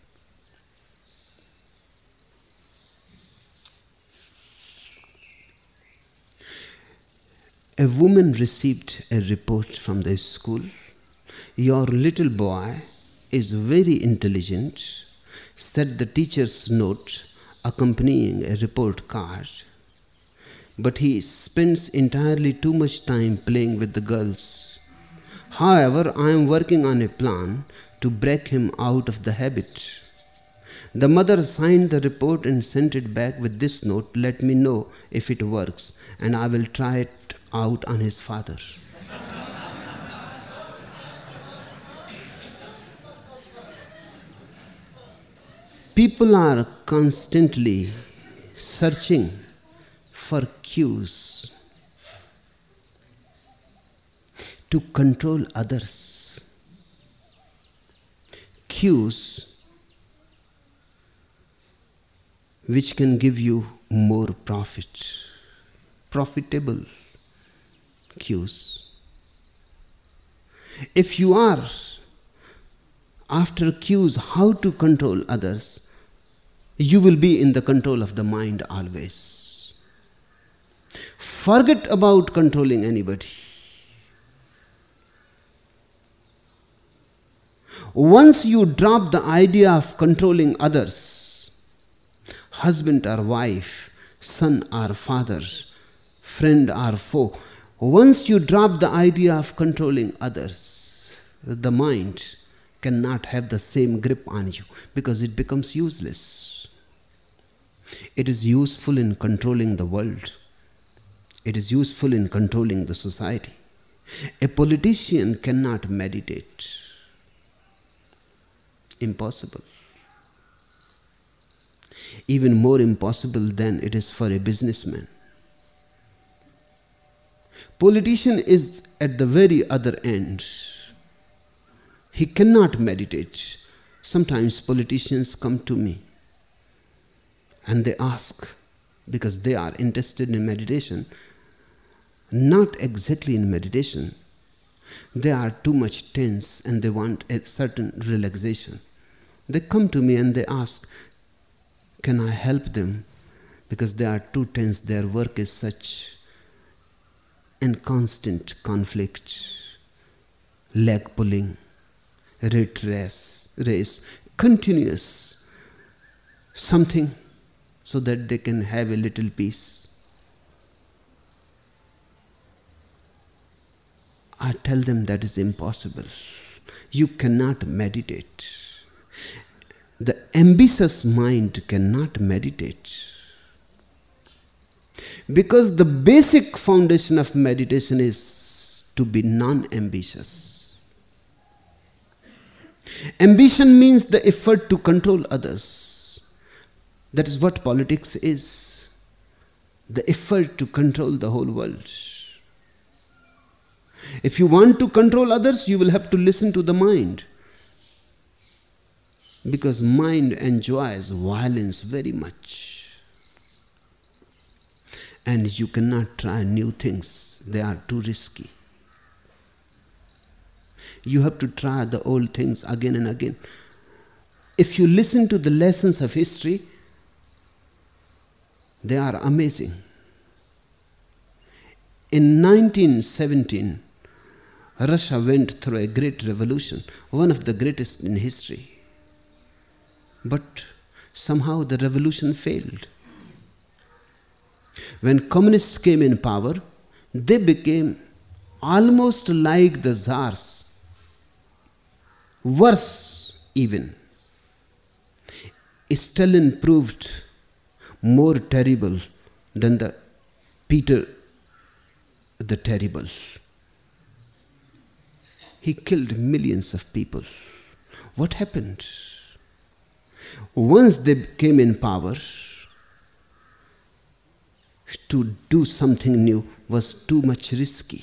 A woman received a report from the school. Your little boy is very intelligent, said the teacher's note accompanying a report card, but he spends entirely too much time playing with the girls. However, I am working on a plan to break him out of the habit. The mother signed the report and sent it back with this note: let me know if it works, and I will try it out on his father. People are constantly searching for cues to control others. Cues which can give you more profit. Profitable cues. If you are after cues how to control others, you will be in the control of the mind always. Forget about controlling anybody. Once you drop the idea of controlling others, husband or wife, son or father, friend or foe, once you drop the idea of controlling others, the mind cannot have the same grip on you because it becomes useless. It is useful in controlling the world. It is useful in controlling the society. A politician cannot meditate. Impossible. Even more impossible than it is for a businessman. Politician is at the very other end. He cannot meditate. Sometimes politicians come to me and they ask, because they are interested in meditation, not exactly in meditation. They are too much tense and they want a certain relaxation. They come to me and they ask, can I help them? Because they are too tense, their work is such in constant conflict, leg pulling, rat race, race, continuous something so that they can have a little peace. I tell them that is impossible. You cannot meditate. The ambitious mind cannot meditate. Because the basic foundation of meditation is to be non-ambitious. Ambition means the effort to control others. That is what politics is. The effort to control the whole world. If you want to control others, you will have to listen to the mind. Because mind enjoys violence very much. And you cannot try new things. They are too risky. You have to try the old things again and again. If you listen to the lessons of history, they are amazing. In nineteen seventeen, Russia went through a great revolution, one of the greatest in history. But somehow the revolution failed. When communists came in power, they became almost like the czars, worse even. Stalin proved more terrible than the Peter the Terrible. He killed millions of people. What happened? Once they came in power, to do something new was too much risky.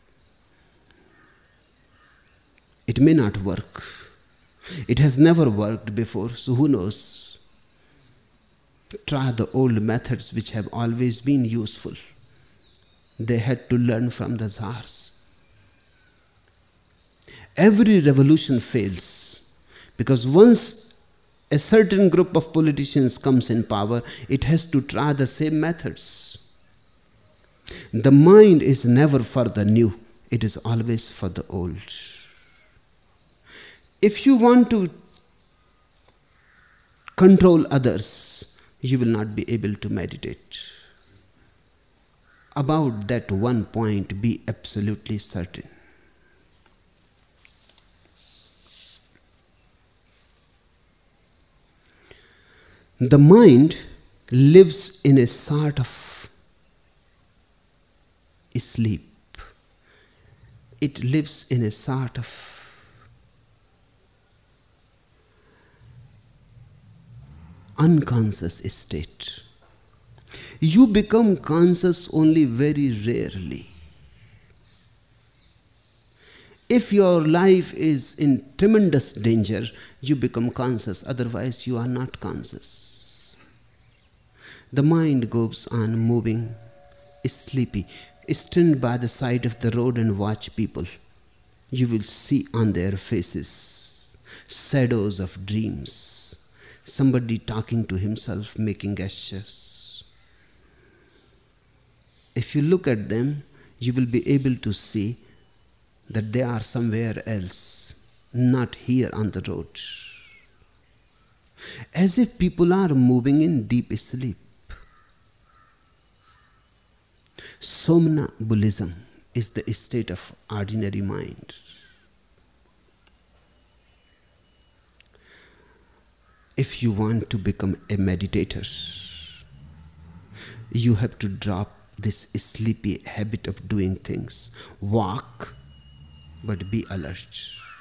It may not work. It has never worked before, so who knows? Try the old methods which have always been useful. They had to learn from the czars. Every revolution fails because once a certain group of politicians comes in power, it has to try the same methods. The mind is never for the new, it is always for the old. If you want to control others, you will not be able to meditate. About that one point, be absolutely certain. The mind lives in a sort of sleep. It lives in a sort of unconscious state. You become conscious only very rarely. If your life is in tremendous danger, you become conscious, otherwise you are not conscious. The mind goes on moving, sleepy. Stand by the side of the road and watch people. You will see on their faces shadows of dreams. Somebody talking to himself, making gestures. If you look at them, you will be able to see that they are somewhere else, not here on the road. As if people are moving in deep sleep. Somnambulism is the state of ordinary mind. If you want to become a meditator, you have to drop this sleepy habit of doing things. Walk, but be alert.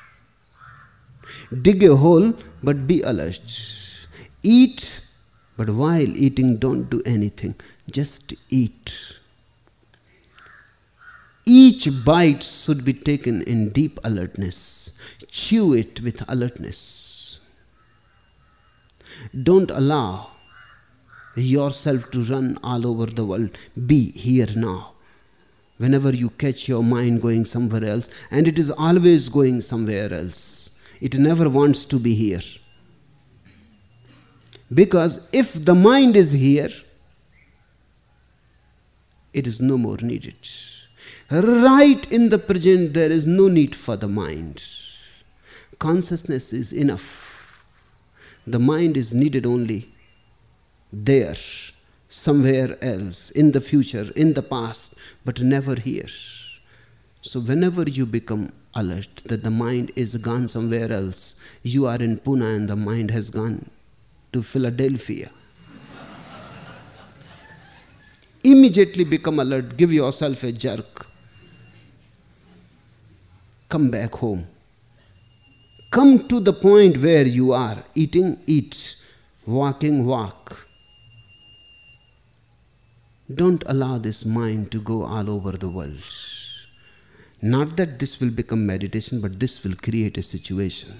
Dig a hole, but be alert. Eat, but while eating, don't do anything. Just eat. Each bite should be taken in deep alertness. Chew it with alertness. Don't allow yourself to run all over the world. Be here now. Whenever you catch your mind going somewhere else, and it is always going somewhere else, it never wants to be here. Because if the mind is here, it is no more needed. Right in the present, there is no need for the mind. Consciousness is enough. The mind is needed only there, somewhere else, in the future, in the past, but never here. So whenever you become alert that the mind is gone somewhere else. You are in Pune and the mind has gone to Philadelphia. Immediately become alert, give yourself a jerk. Come back home. Come to the point where you are. Eating, eat. Walking, walk. Don't allow this mind to go all over the world. Not that this will become meditation, but this will create a situation.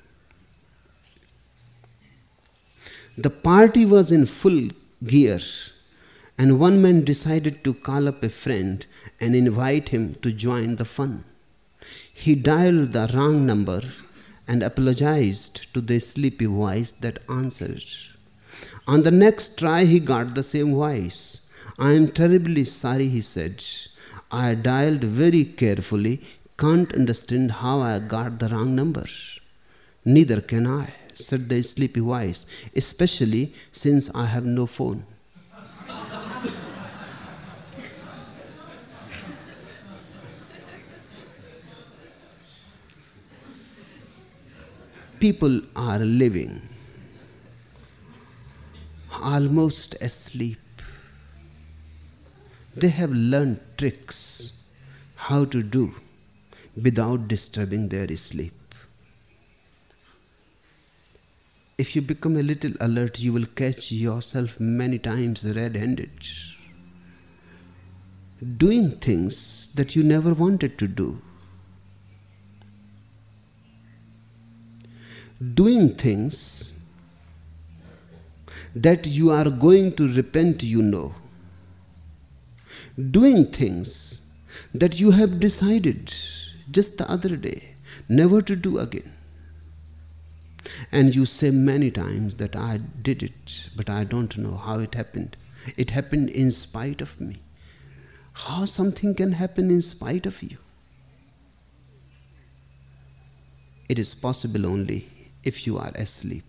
The party was in full gear, and one man decided to call up a friend and invite him to join the fun. He dialed the wrong number and apologized to the sleepy voice that answered. On the next try, he got the same voice. I am terribly sorry, he said. I dialed very carefully, can't understand how I got the wrong number. Neither can I, said the sleepy voice, especially since I have no phone. People are living almost asleep. They have learned tricks how to do without disturbing their sleep. If you become a little alert, you will catch yourself many times red-handed, doing things that you never wanted to do. Doing things that you are going to repent, you know. Doing things that you have decided just the other day never to do again. And you say many times that I did it, but I don't know how it happened. It happened in spite of me. How something can happen in spite of you? It is possible only if you are asleep.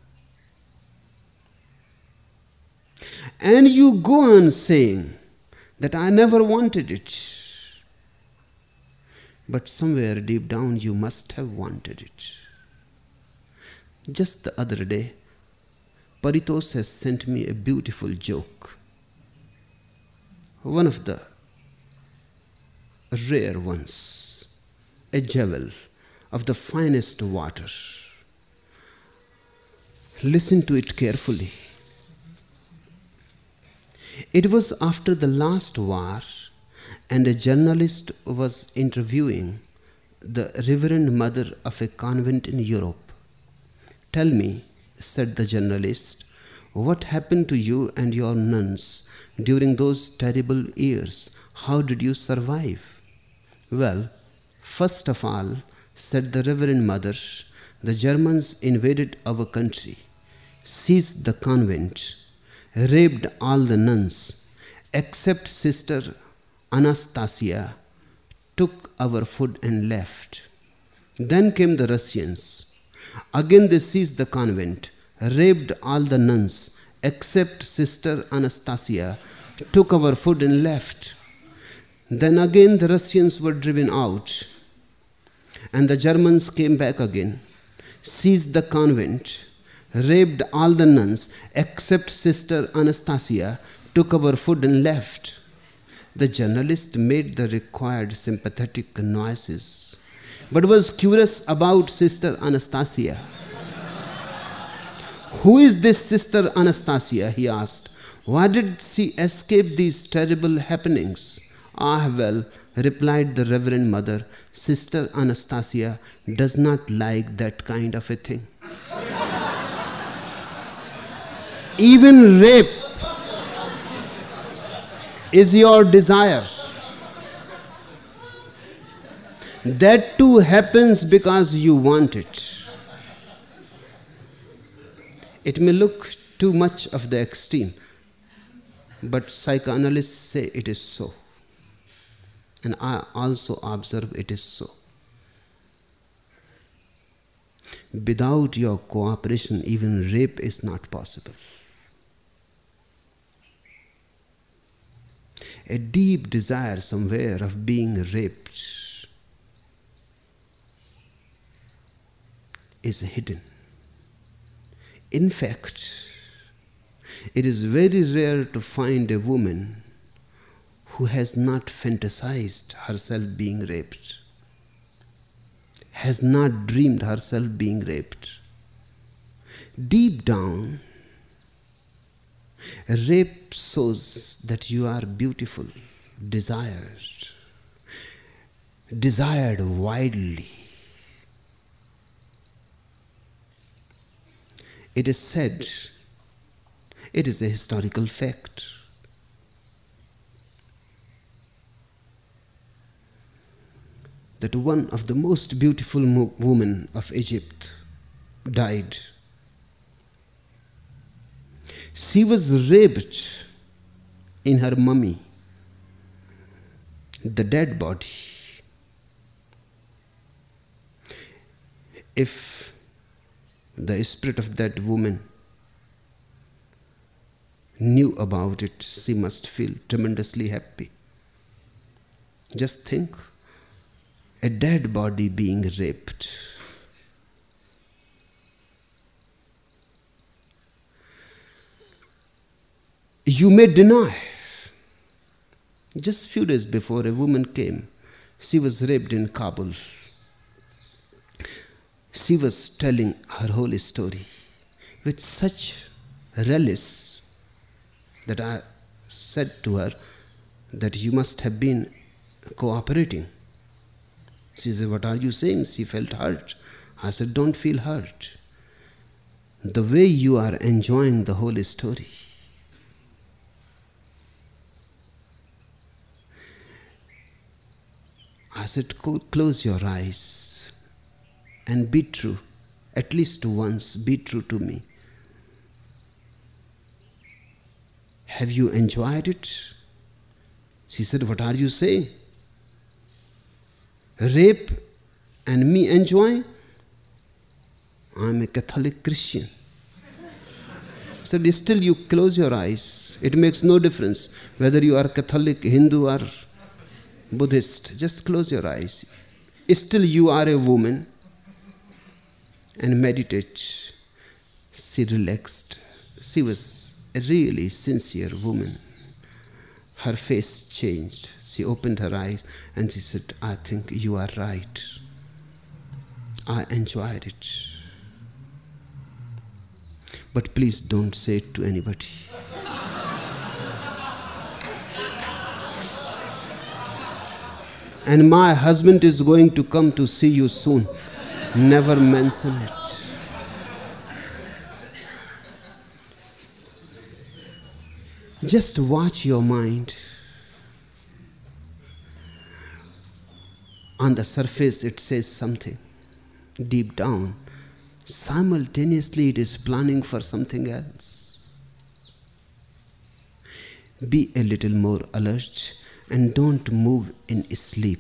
And you go on saying that I never wanted it. But somewhere deep down you must have wanted it. Just the other day, Paritos has sent me a beautiful joke. One of the rare ones. A jewel of the finest water. Listen to it carefully. It was after the last war, and a journalist was interviewing the Reverend Mother of a convent in Europe. Tell me, said the journalist, what happened to you and your nuns during those terrible years? How did you survive? Well, first of all, said the Reverend Mother, the Germans invaded our country, seized the convent, raped all the nuns, except Sister Anastasia, took our food and left. Then came the Russians. Again they seized the convent, raped all the nuns, except Sister Anastasia, took our food and left. Then again the Russians were driven out, and the Germans came back again, seized the convent, raped all the nuns except Sister Anastasia, took our food and left. The journalist made the required sympathetic noises, but was curious about Sister Anastasia. Who is this Sister Anastasia? He asked. Why did she escape these terrible happenings? Ah, well, replied the Reverend Mother, Sister Anastasia does not like that kind of a thing. Even rape is your desire. That too happens because you want it. It may look too much of the extreme, but psychoanalysts say it is so. And I also observe it is so. Without your cooperation, even rape is not possible. A deep desire somewhere of being raped is hidden. In fact, it is very rare to find a woman who has not fantasized herself being raped, has not dreamed herself being raped. Deep down, rape shows that you are beautiful, desired, desired widely. It is said, it is a historical fact, that one of the most beautiful mo- women of Egypt died. She was raped in her mummy, the dead body. If the spirit of that woman knew about it, she must feel tremendously happy. Just think, a dead body being raped. You may deny. Just few days before, a woman came. She was raped in Kabul. She was telling her whole story with such relish that I said to her that you must have been cooperating. She said, what are you saying? She felt hurt. I said, don't feel hurt. The way you are enjoying the whole story. I said, close your eyes and be true. At least once, be true to me. Have you enjoyed it? She said, what are you saying? Rape and me enjoying? I'm a Catholic Christian. I said, still you close your eyes. It makes no difference whether you are Catholic, Hindu or Buddhist. Just close your eyes. Still you are a woman and meditate. She relaxed. She was a really sincere woman. Her face changed. She opened her eyes and she said, I think you are right. I enjoyed it. But please don't say it to anybody. And my husband is going to come to see you soon. Never mention it. Just watch your mind. On the surface it says something. Deep down, simultaneously it is planning for something else. Be a little more alert and don't move in sleep.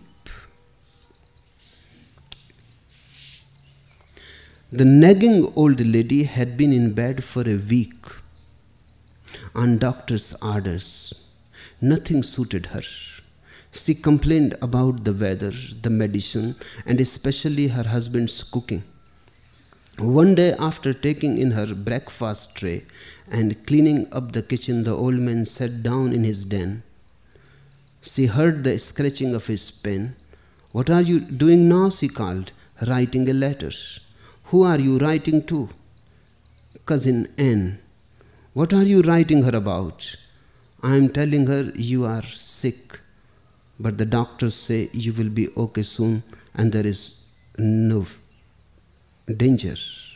The nagging old lady had been in bed for a week on doctor's orders. Nothing suited her. She complained about the weather, the medicine, and especially her husband's cooking. One day, after taking in her breakfast tray and cleaning up the kitchen, the old man sat down in his den. She heard the scratching of his pen. What are you doing now? She called. Writing a letter. Who are you writing to? Cousin Anne. What are you writing her about? I am telling her you are sick, but the doctors say you will be okay soon and there is no danger.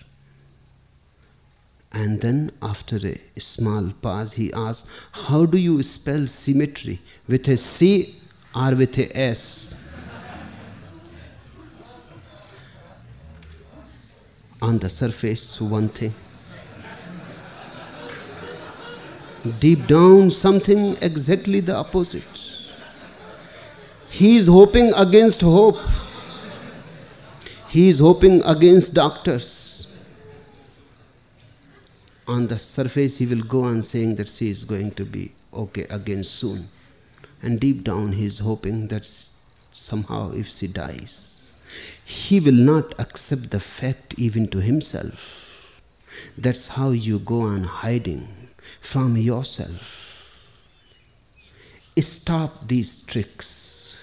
And then after a small pause he asked, how do you spell symmetry? With a C or with a S? On the surface, one thing. Deep down, something exactly the opposite. He is hoping against hope. He is hoping against doctors. On the surface, he will go on saying that she is going to be okay again soon. And deep down, he is hoping that somehow if she dies. he will not accept the fact even to himself. That's how you go on hiding from yourself. Stop these tricks.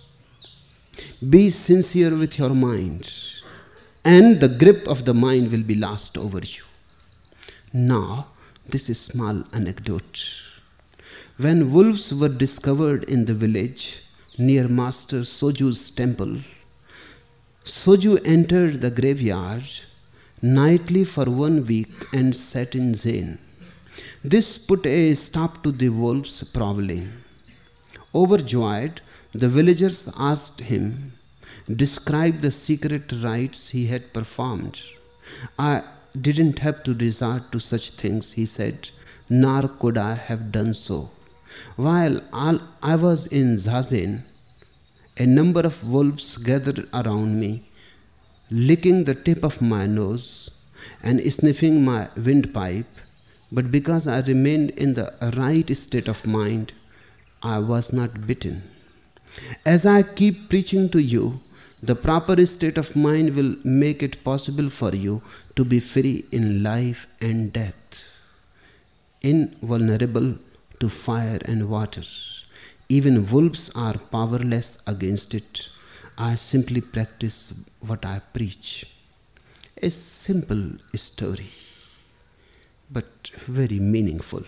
Be sincere with your mind, and the grip of the mind will be lost over you. Now, this is small anecdote. When wolves were discovered in the village near Master Soju's temple, Soju entered the graveyard nightly for one week and sat in Zen. This put a stop to the wolves' prowling. Overjoyed, the villagers asked him, describe the secret rites he had performed. I didn't have to resort to such things, he said, nor could I have done so. While I was in Zazen, a number of wolves gathered around me, licking the tip of my nose and sniffing my windpipe, but because I remained in the right state of mind, I was not bitten. As I keep preaching to you, the proper state of mind will make it possible for you to be free in life and death, invulnerable to fire and water. Even wolves are powerless against it. I simply practice what I preach. A simple story, but very meaningful.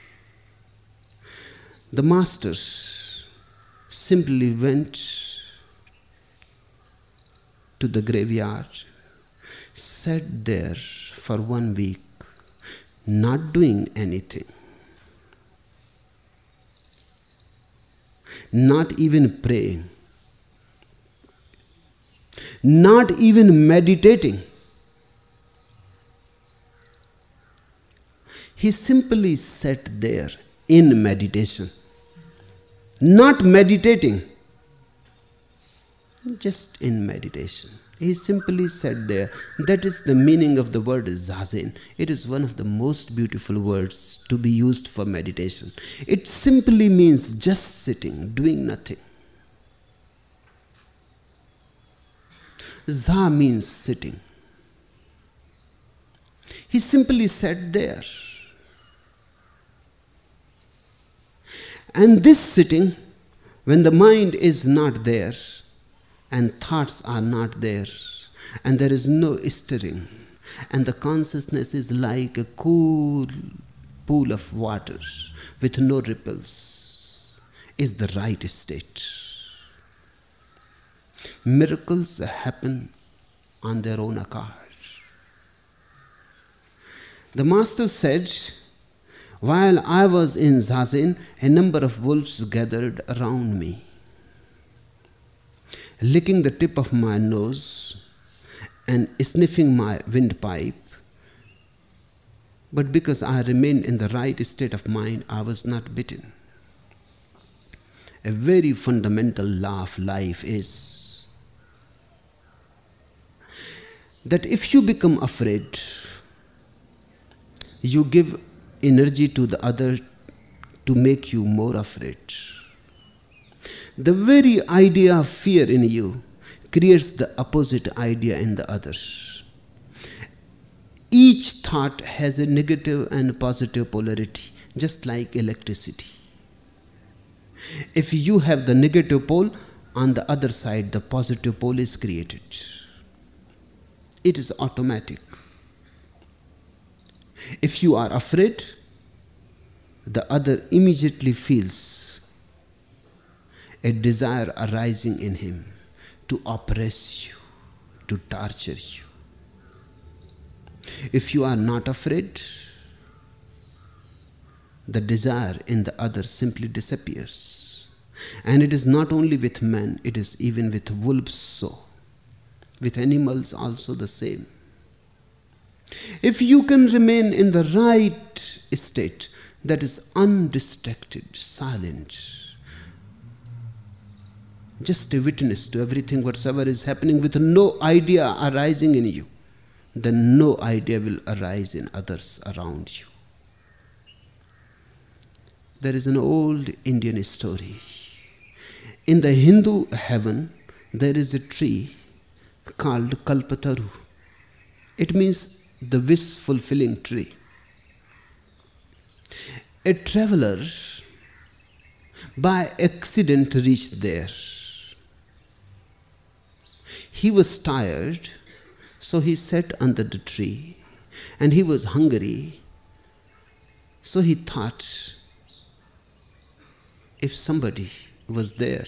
The masters simply went to the graveyard, sat there for one week, not doing anything, not even praying, not even meditating. He simply sat there in meditation, not meditating, just in meditation. He simply sat there. That is the meaning of the word zazen. It is one of the most beautiful words to be used for meditation. It simply means just sitting, doing nothing. Za means sitting. He simply sat there. And this sitting, when the mind is not there, and thoughts are not there, and there is no stirring, and the consciousness is like a cool pool of water with no ripples, is the right state. Miracles happen on their own account. The master said, while I was in Zazen, a number of wolves gathered around me, licking the tip of my nose and sniffing my windpipe. But because I remained in the right state of mind, I was not bitten. A very fundamental law of life is that if you become afraid, you give energy to the other to make you more afraid. The very idea of fear in you creates the opposite idea in the others. Each thought has a negative and positive polarity, just like electricity. If you have the negative pole, on the other side the positive pole is created. It is automatic. If you are afraid, the other immediately feels a desire arising in him to oppress you, to torture you. If you are not afraid, the desire in the other simply disappears. And it is not only with men, it is even with wolves so. With animals also the same. If you can remain in the right state, that is undistracted, silent, just a witness to everything whatsoever is happening with no idea arising in you, then no idea will arise in others around you. There is an old Indian story. In the Hindu heaven, there is a tree called Kalpataru. It means the wish-fulfilling tree. A traveler by accident reached there. He was tired, so he sat under the tree, and he was hungry, so he thought, if somebody was there,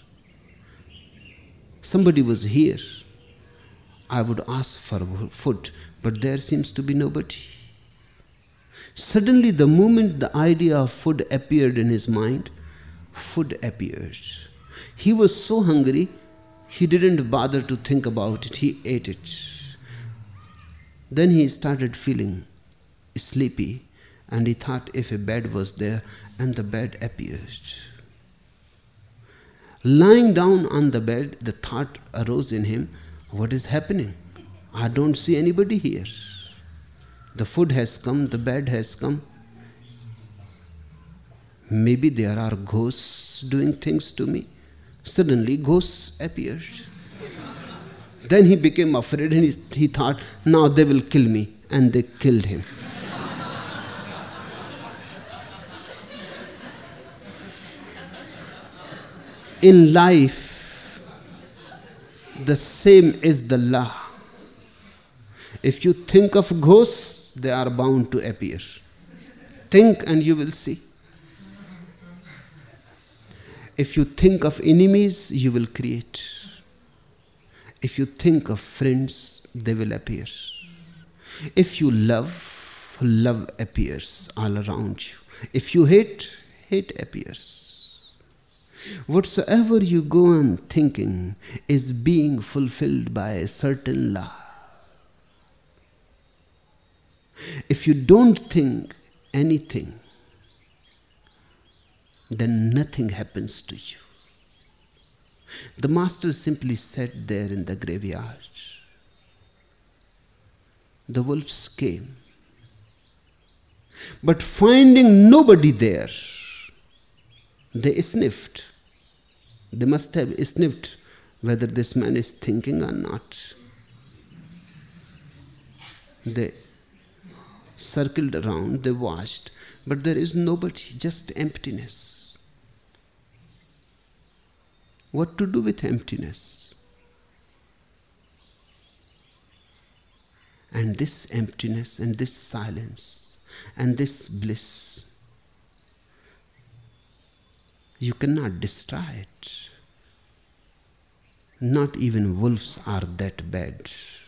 somebody was here, I would ask for food, but there seems to be nobody. Suddenly, the moment the idea of food appeared in his mind, food appeared. He was so hungry, he didn't bother to think about it, he ate it. Then he started feeling sleepy, and he thought if a bed was there, and the bed appeared. Lying down on the bed, the thought arose in him, what is happening? I don't see anybody here. The food has come, the bed has come. Maybe there are ghosts doing things to me. Suddenly ghosts appeared. Then he became afraid, and he, he thought, now they will kill me. And they killed him. In life, the same is the law. If you think of ghosts, they are bound to appear. Think and you will see. If you think of enemies, you will create. If you think of friends, they will appear. If you love, love appears all around you. If you hate, hate appears. Whatsoever you go on thinking is being fulfilled by a certain law. If you don't think anything, then nothing happens to you. The master simply sat there in the graveyard. The wolves came. But finding nobody there, they sniffed. They must have sniffed whether this man is thinking or not. They circled around, they watched, but there is nobody, just emptiness. What to do with emptiness? And this emptiness and this silence and this bliss, you cannot destroy it. Not even wolves are that bad.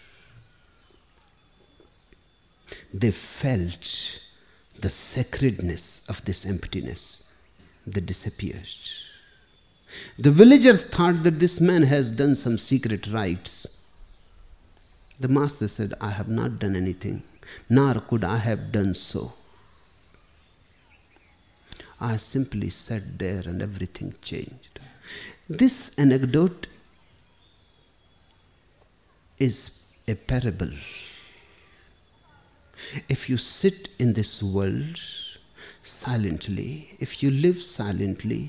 They felt the sacredness of this emptiness. They disappeared. The villagers thought that this man has done some secret rites. The master said, I have not done anything, nor could I have done so. I simply sat there and everything changed. This anecdote is a parable. If you sit in this world silently, if you live silently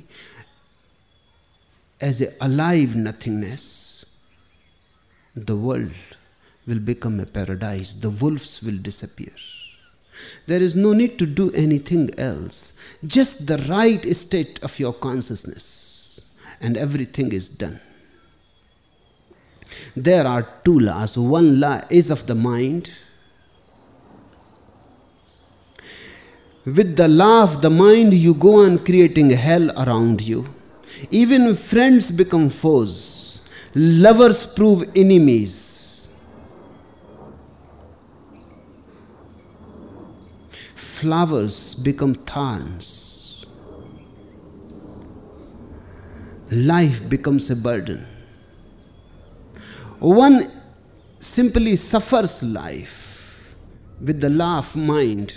as a alive nothingness, the world will become a paradise. The wolves will disappear. There is no need to do anything else. Just the right state of your consciousness, and everything is done. There are two laws. One law is of the mind. With the law of the mind, you go on creating hell around you. Even friends become foes. Lovers prove enemies. Flowers become thorns. Life becomes a burden. One simply suffers life. With the law of mind,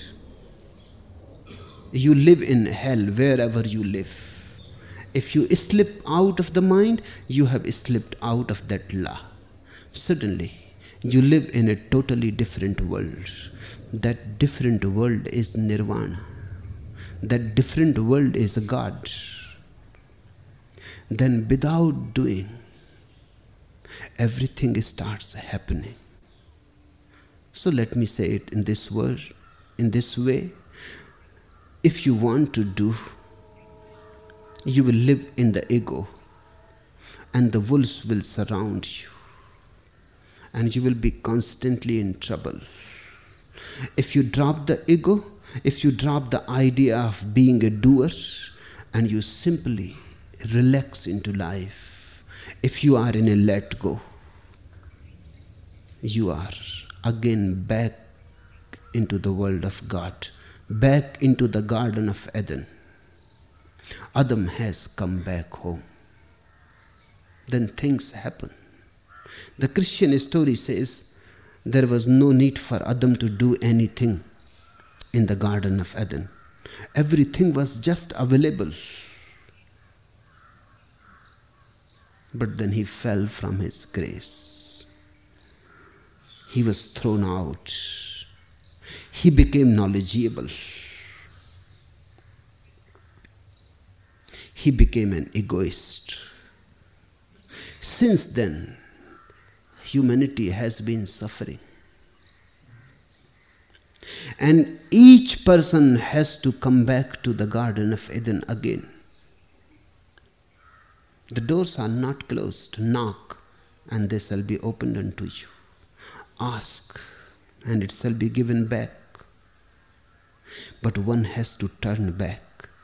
you live in hell wherever you live. If you slip out of the mind, you have slipped out of that law. Suddenly, you live in a totally different world. That different world is nirvana. That different world is God. Then without doing, everything starts happening. So let me say it in this word, in this way. If you want to do, you will live in the ego, and the wolves will surround you, and you will be constantly in trouble. If you drop the ego, if you drop the idea of being a doer, and you simply relax into life, if you are in a let go, you are again back into the world of God, back into the Garden of Eden. Adam has come back home. Then things happen. The Christian story says there was no need for Adam to do anything in the Garden of Eden. Everything was just available. But then he fell from his grace. He was thrown out. He became knowledgeable. He became an egoist. Since then, humanity has been suffering. And each person has to come back to the Garden of Eden again. The doors are not closed. Knock, and they shall be opened unto you. Ask, and it shall be given back. But one has to turn back.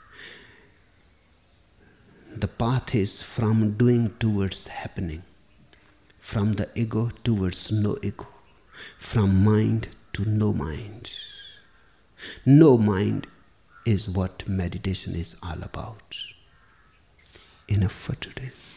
The path is from doing towards happening, from the ego towards no ego, from mind to no mind. No mind is what meditation is all about. Enough for today.